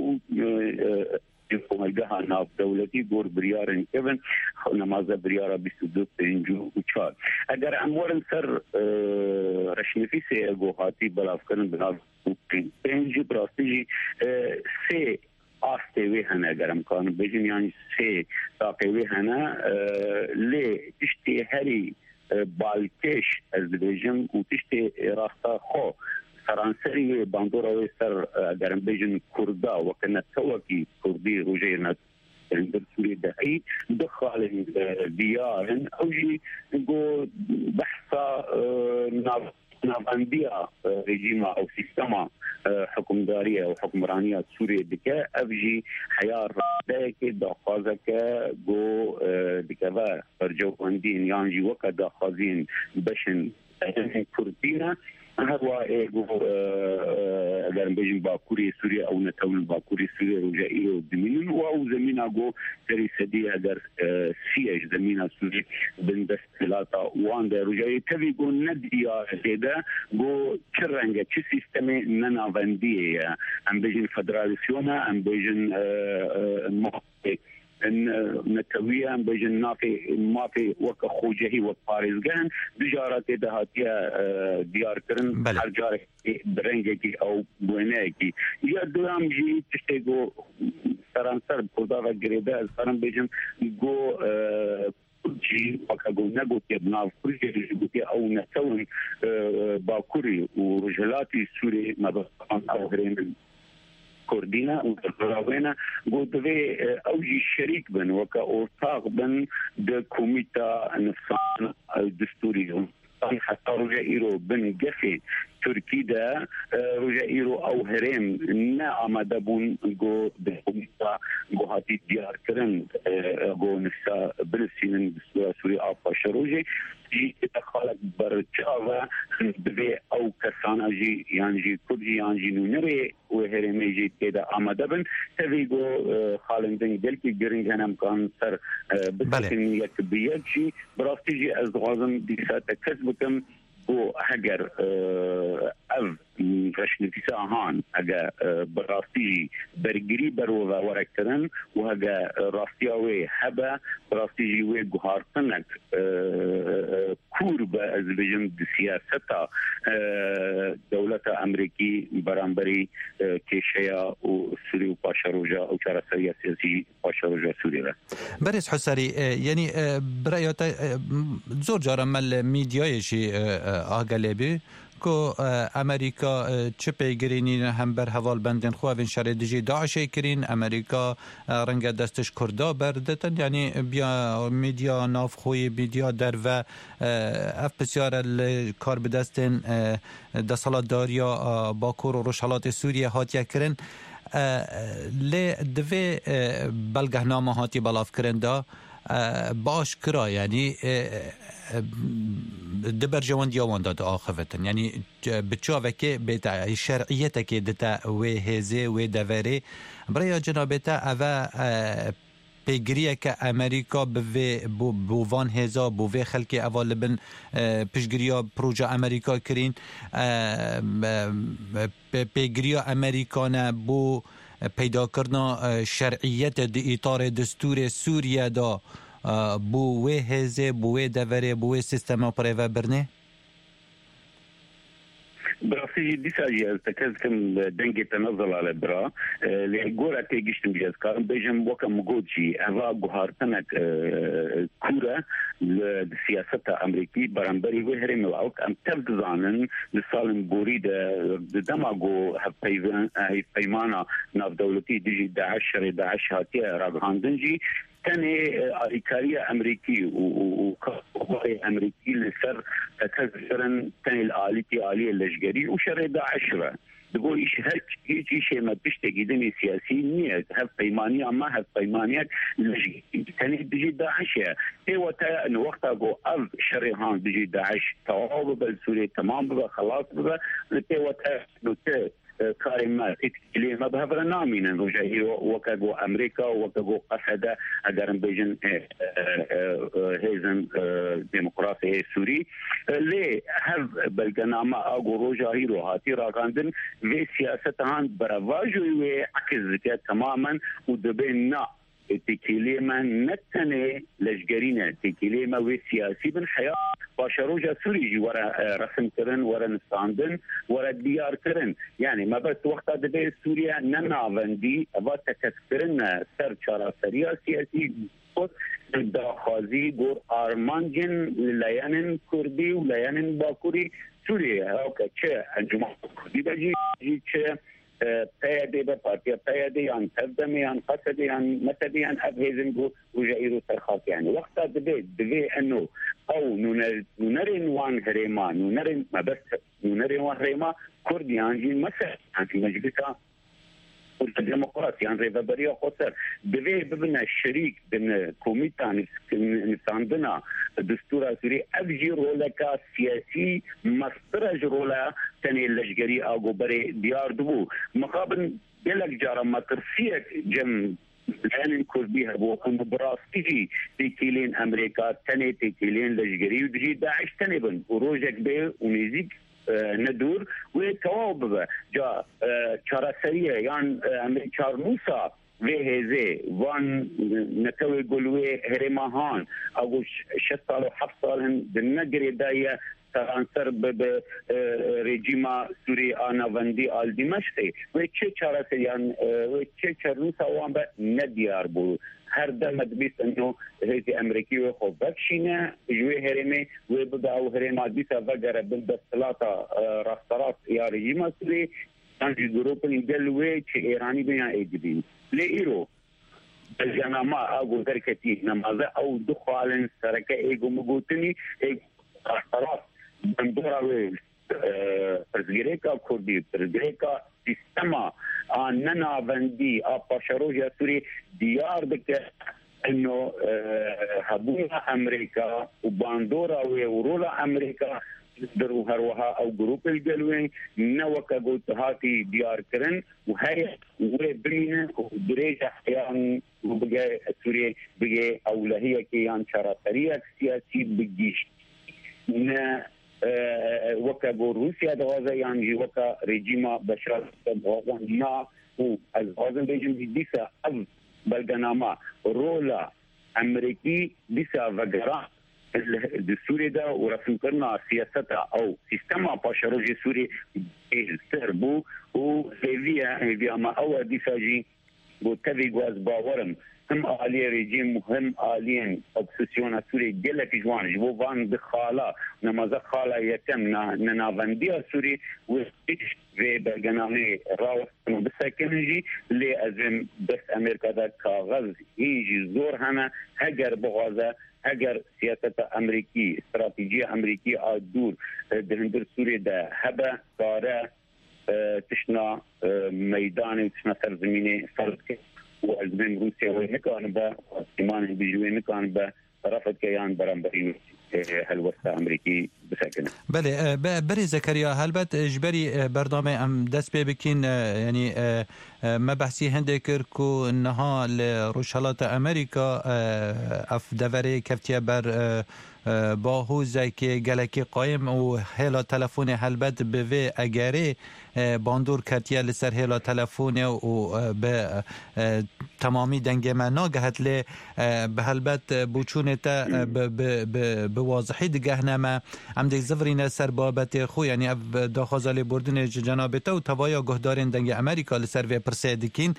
يفهم الجهة ناف دولتي بور بريار كيفن نمازة بريارة بسدوت إنجو وشار أجر أمور سر رشني في سي أجوهاتي بلافكن بلاف إنجو براستيجي سي آستوی هنه گرم کان بجن یعنی سه تاقوی هنه لی تشتی هری بالکش از بجن و تشتی راستا خو فرانسری باندورا سر گرم بجن کردا و کنه توکی کردی روجیرنت در سوری دهی دخل دیارن او جی گو بحثا ناف نافنديا رجيما او سيستما حكمداريه او حكمرانيه سوريا دكا افجي حيار داك دخازك جو دكا برجو عندين يانجي وكا دخازين بشن كردينا هو جو اگر بجن باكوري سوريا او نتول باكوري سوريا رجائيه دمين او زمينا جو تري سدي اگر سياج زمينا سوريا بندست ثلاثه وان رجائيه تبي جو نديا كده جو كرنجه شي سيستم ننافنديه ام بجن فدراليسيونا ام بجن ان نتويا بجن نافي ما في وك خوجهي وباريزغان بجارات دهاتيا ديار كرن هرجارك برنجي او بويناكي يا دوام جي تشتغو سرانسر كودا غريبه سران بجن جو جي وكاغو نغوتي بناف كل جي او نتون باكوري ورجلاتي سوري ما بقان او غرين كردينا وتراوينا قدوي اوجي شريك بن وكا اورتاق بن د كوميتا نفسان الدستوري حتى رجع ايرو بن جفي تركي دا رجع ايرو او هرم نا امدبون جو بكوميتا جو هاتي ديار كرن جو نفسا بلسين سوري افا شروجي جي تخالك برچاوا بي او كسانا جي يعني جي كردي يعني جي نوري وهرمي جي كده امدبن تبيغو خالندن دلكي جرين هنم كان سر بسكن يكبيات شي براستيجي ازغازم ديسات كسبكم و هجر اف رشن في ساهان اجا براستي برجري بروا وركرن وهجا راستياوي هبا براستيجي وي جهارتنك كورب ازبيجن سياستا دولة امريكي برامبري كيشيا وسوري وباشروجا او شرسية سياسي باشروجا سوري بريس حساري يعني برأيوتا زور جارا مال ميديا شي آگلبی که امریکا چه پیگرینی هم بر حوال بندن خواهن شر دیجی داعش کرین امریکا رنگ دستش کردا بردتن یعنی بیا میدیا ناف خوی میدیا در و اف بسیار کار بدستن دستالات داریا باکور و روشالات سوریه هاتیا کرن لی دوی بلگه نامه هاتی بلاف کرن دا باش کرا یعنی دبر جوان دیوان داد آخفتن یعنی بچه که بتا شرعیت که دتا و هزه و دوره برای جنابتا اوه پیگریه که امریکا به بووان هزا بووه خلک اول بن پیشگریا پروژه امریکا کرین پیگریا امریکانه بو پیدا کردن شرعیت دی اطار دستور سوریه دا بو وی هزه بو وی دوره بو وی سیستم پره و برنه براسي دي ساجي تكذكم دنجي تنظل على برا لغورا تيجيشتم بيز كارم بيجم وكا مغوتشي هوا غهارتنك كورا لسياسة أمريكي برانبري وهرم العوك أم تفضزانن لسالم بوريدة دماغو هاي فيمانا ناف دولتي ديجي داعش شري داعش هاتيا راغهاندنجي تاني أريكارية أمريكي وقوة أمريكي لسر تكذرن تاني الآليتي آلية اللججري وشري داعش را بقول إيش هل إيش شيء ما بيشتكي دني سياسيين هف بيمانية ما هف بيمانية لججري تاني بيجي داعش إيه وقتها إنه وقتها جو أرض شريهان بيجي داعش تواب بالسوري تمام بقى خلاص بقى إيه وقتها نت كارما تكلي ما بهذا نامين رجعي وكاجو أمريكا وكاجو قصدا أجرم بيجن هيزن ديمقراطية سوري ليه هذا بالجنامة أجو رجعي روحاتي راكندن في سياسة هان برواجو وعكس تماما ودبنا تكليما نتني لجرينا تكليما وسياسي بن حياة باشروجا سوري ورا رسم كرن ورا نستاندن ورا ديار كرن يعني ما بس وقت دبي سوريا ننافندي ابا تكسرنا سر شارع سريع سياسي داخازي غور ارمانجن ليانن كردي وليانن باكوري سوريا اوكي تشا الجماعه كردي بجي تشا پیاده به پارتیا پیاده یان تقدمی یان قصدی یان متدی یان ابهزنگو وجایرو ترخاك يعني وقتها دبي دبي انه او نونرين وان هريما نونرين ما بس نونرين وان هريما كرديان جين مثلا في مجلسها الديمقراطية يعني ريفابريا خسر دبي ببنا الشريك بين كوميتا نستعندنا دستور سوري أبجي رولكا سياسي مسترج رولا تاني اللججري أو بري ديار دبو مقابل بلك جارة ما ترسيك جم الآن كرديها بوكم براستيجي تيكيلين أمريكا تاني تيكيلين لججري ودجي داعش تاني بن وروجك بي ونيزيك ندور وتواب جا چارسریه یان امریکار موسا وهزه وان نتوي قلوه هرمهان او شتال و حفت سال بالنقر داية ترانسر برجيما سوري آناوندي آل دمشقي وچه چارسريان وچه چروسا وان با نديار بو هر دم دبیست انه هیچ امریکی و خوب بکشینه جوی هرمه و بداو هرمه دیسا وگر بالدستلاتا راسترات یا رژیم سوری تنجی گروپن دلوی چه ایرانی بیا ایدبین لیرو الجنامه اگو درکتی نمازه او دخوالن سرکه ایگو مگوتنی ایگو راسترات بندورا و پرزگریکا کردی پرزگریکا سیستما آننا بندی آپاشروجا سوري ديار بك انه هبونا امريكا وباندورا ورولا امريكا درو هروها او جروب الجلوين نوكا قلت هاتي ديار كرن وهي وبرينا ودريجة حيان وبقى سوري بقى اولهية كيان شرطرية سياسي بجيش نا وكا روسيا دوازا يعني وكا رجيما بشار دوازا نا وازوازا بيجن ديسا أب بلغناما رولا أمريكي ديسا وغرا السوري دا ورسم كرنا سياستا أو سيستما باشروجي سوري سربو وهيفيا هيفيا ما أول ديسا جي بو تبي غواز باورم هم آلية رجيم هم آليين أبسسيون سوري جلك جوان جبو فان بخالا نمازا خالا يتم ننافندية سوري وإيش في برغنامي راوس بساكنجي اللي أزم بس أمريكا دا كاغز يجي زور هنا هجر بغازة هجر سياسة أمريكي استراتيجية أمريكي آدور دهندر سوري دا هبا كارا تشنا ميداني وتشنا سرزميني سرزكي وأزمين روسيا وينكان با إيمان بيجوين كان با رفض كيان برامبرين هالوسط أمريكي بسكنه. بله بري زكريا هلبت إجباري برنامج أم دست بكين يعني ما بحثي هندكر كو إنها لرشالات أمريكا أف دوري كفتيا بر با هوزه که گلکی قایم و هلا تلفون هلبت به وی اگره باندور کتیه لسر هلا تلفون و به تمامی دنگ من ناگهت لی به هلبت بوچونه تا به واضحی دگه نمه هم دیگ زفرین سر بابت خو یعنی داخازال بردن جنابتا و توایا گهدارین دنگ امریکا لسر وی پرسه دکین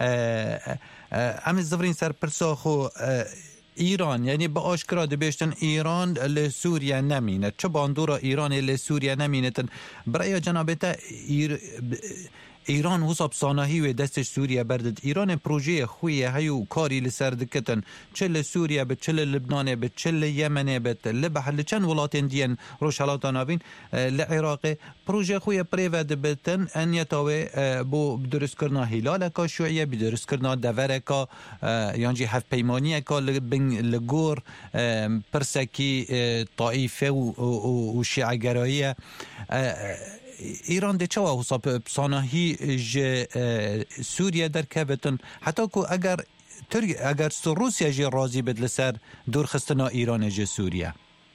هم زفرین سر پرسا خو ایران یعنی با آشکرا دبیشتن ایران لسوریا نمینه چه باندورا ایران لسوریا نمینه برای جنابتا ایر ایران حساب صانعی و دستش سوریا بردد ایران پروژه خویه هیو کاری لسر دکتن چه لسوریا به چه لبنان به چه یمن به لبحل چند ولاتین دیان روشالات نابین لعراق پروژه خویه پریود بتن ان یتاوی بو درست کرنا هلال کا شوعیه بدرست کرنا دورکا یانجی هف پیمانی کا لگور پرسکی طائفه و شیعگراییه ایران ده چوا حساب صانعی ج سوریا در کبتن حتی که اگر ترک اگر روسیا ج راضی بد لسر دور خستنا ایران ج سوریا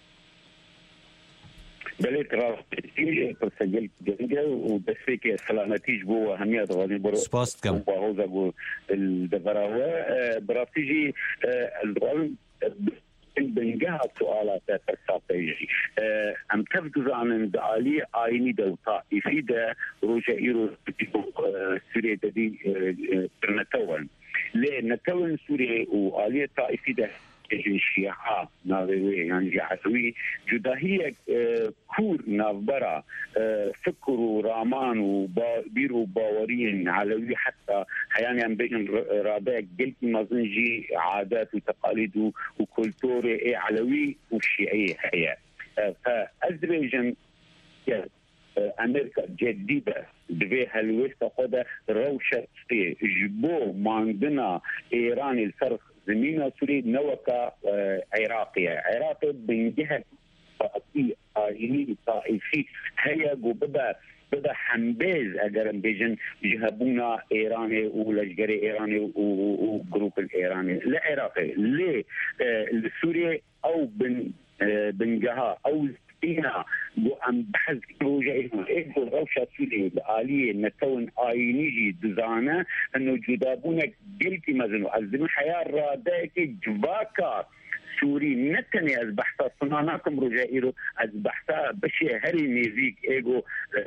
بله ترى تسجل جديدة وبس فيك سلامتيش بو أهمية غادي برو سباست كم وهذا بو الدفراوة براتيجي الدول بنجاه سؤالات استراتيجي ام تفضل عن دعالي عيني دو طائفي دا رجائيرو سوريا دي نتوان ليه نتوان سوريا وآلية طائفي دا الشيعة ناوي يعني عسوي جداهية كور نافبرا فكروا رامان وبيرو باورين علوي حتى يعني عم بين رابع قلت مازنجي عادات وتقاليد وكولتوري علوي والشيعية هي فأذربيجان أمريكا جديدة دبي هالوسط خدا روشة جبو ماندنا إيران الفرق زمينا سوري نوكا عراقية عراقي من جهة طائفي طائفي هي بدا بدا حنبيز اگر بيجن جهبونا ايراني ولجري ايراني وجروب الايراني لا عراقي ليه لسوريا او بن بنجها او فينا عم بحث بروجه ايه روشة سوري الآلية نتون آينيجي دزانة انه جدابونا قلتي مزنو ازم حياة رادائك جواكا سوري نتني از بحثا صناناكم رجائيرو از بحثا بشي هري نيزيك ايغو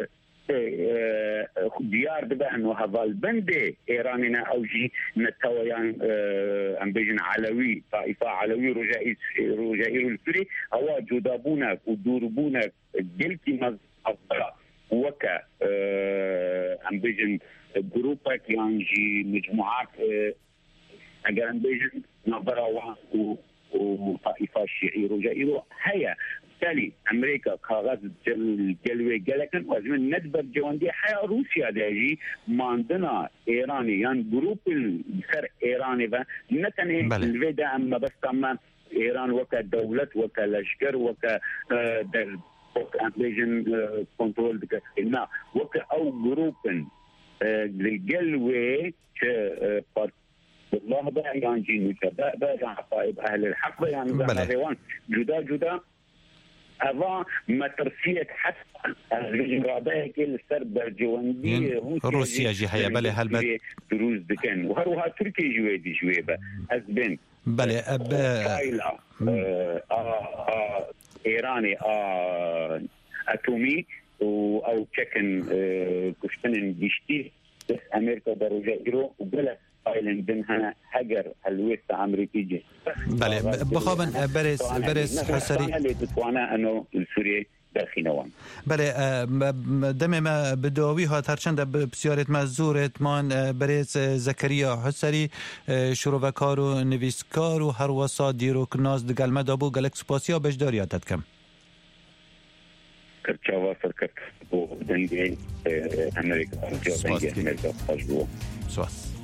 ديار بدا انه هذا البند ايراننا اوجي نتويان ام بيجن علوي طائفه علوي رجائي رجائي السوري او جدابونك ودوربونك قلتي مزعبرا وكا ام بيجن جروبك يانجي مجموعات اگر ام بيجن نبرا وطائفه الشيعي رجائي هيا بالتالي امريكا كاغاز الجلوي جلكن وازمن ندبر جواندي حياه روسيا داجي ما عندنا ايراني يعني جروب السر ايراني نتني الفيدا اما بس كمان ايران وكا دوله وكا لشكر وكا انفليشن كنترول دكنا وكا او جروب الجلوي والله بقى يعني نتبع بقى حقائب اهل الحق يعني بقى جدا جدا أضاع مترسية حتى الرابعة كل سرب جواندي روسيا جي هيا بله هلبت دروز دكان وهروها تركي جوادي شويبة أزبن بله أب إيراني أتومي أو تشكن كشتن بيشتي أمريكا درجة إيرو وبلا فايلن بنها هجر الوسط أمريكي جي بله بخوابن برس برس حسري اللي تتوانا أنه السوري داخلوان بله دم ما بدوی ها هرچند بسیارت مزورت من برس زکریا حسری شروعکار و نویسکار و هر وسا دیروک ناز دگل مدابو گلک سپاسیا بجداریاتت کم کرچاوا سرکت بو دنگی امریکا دنگی امریکا خشبو سواس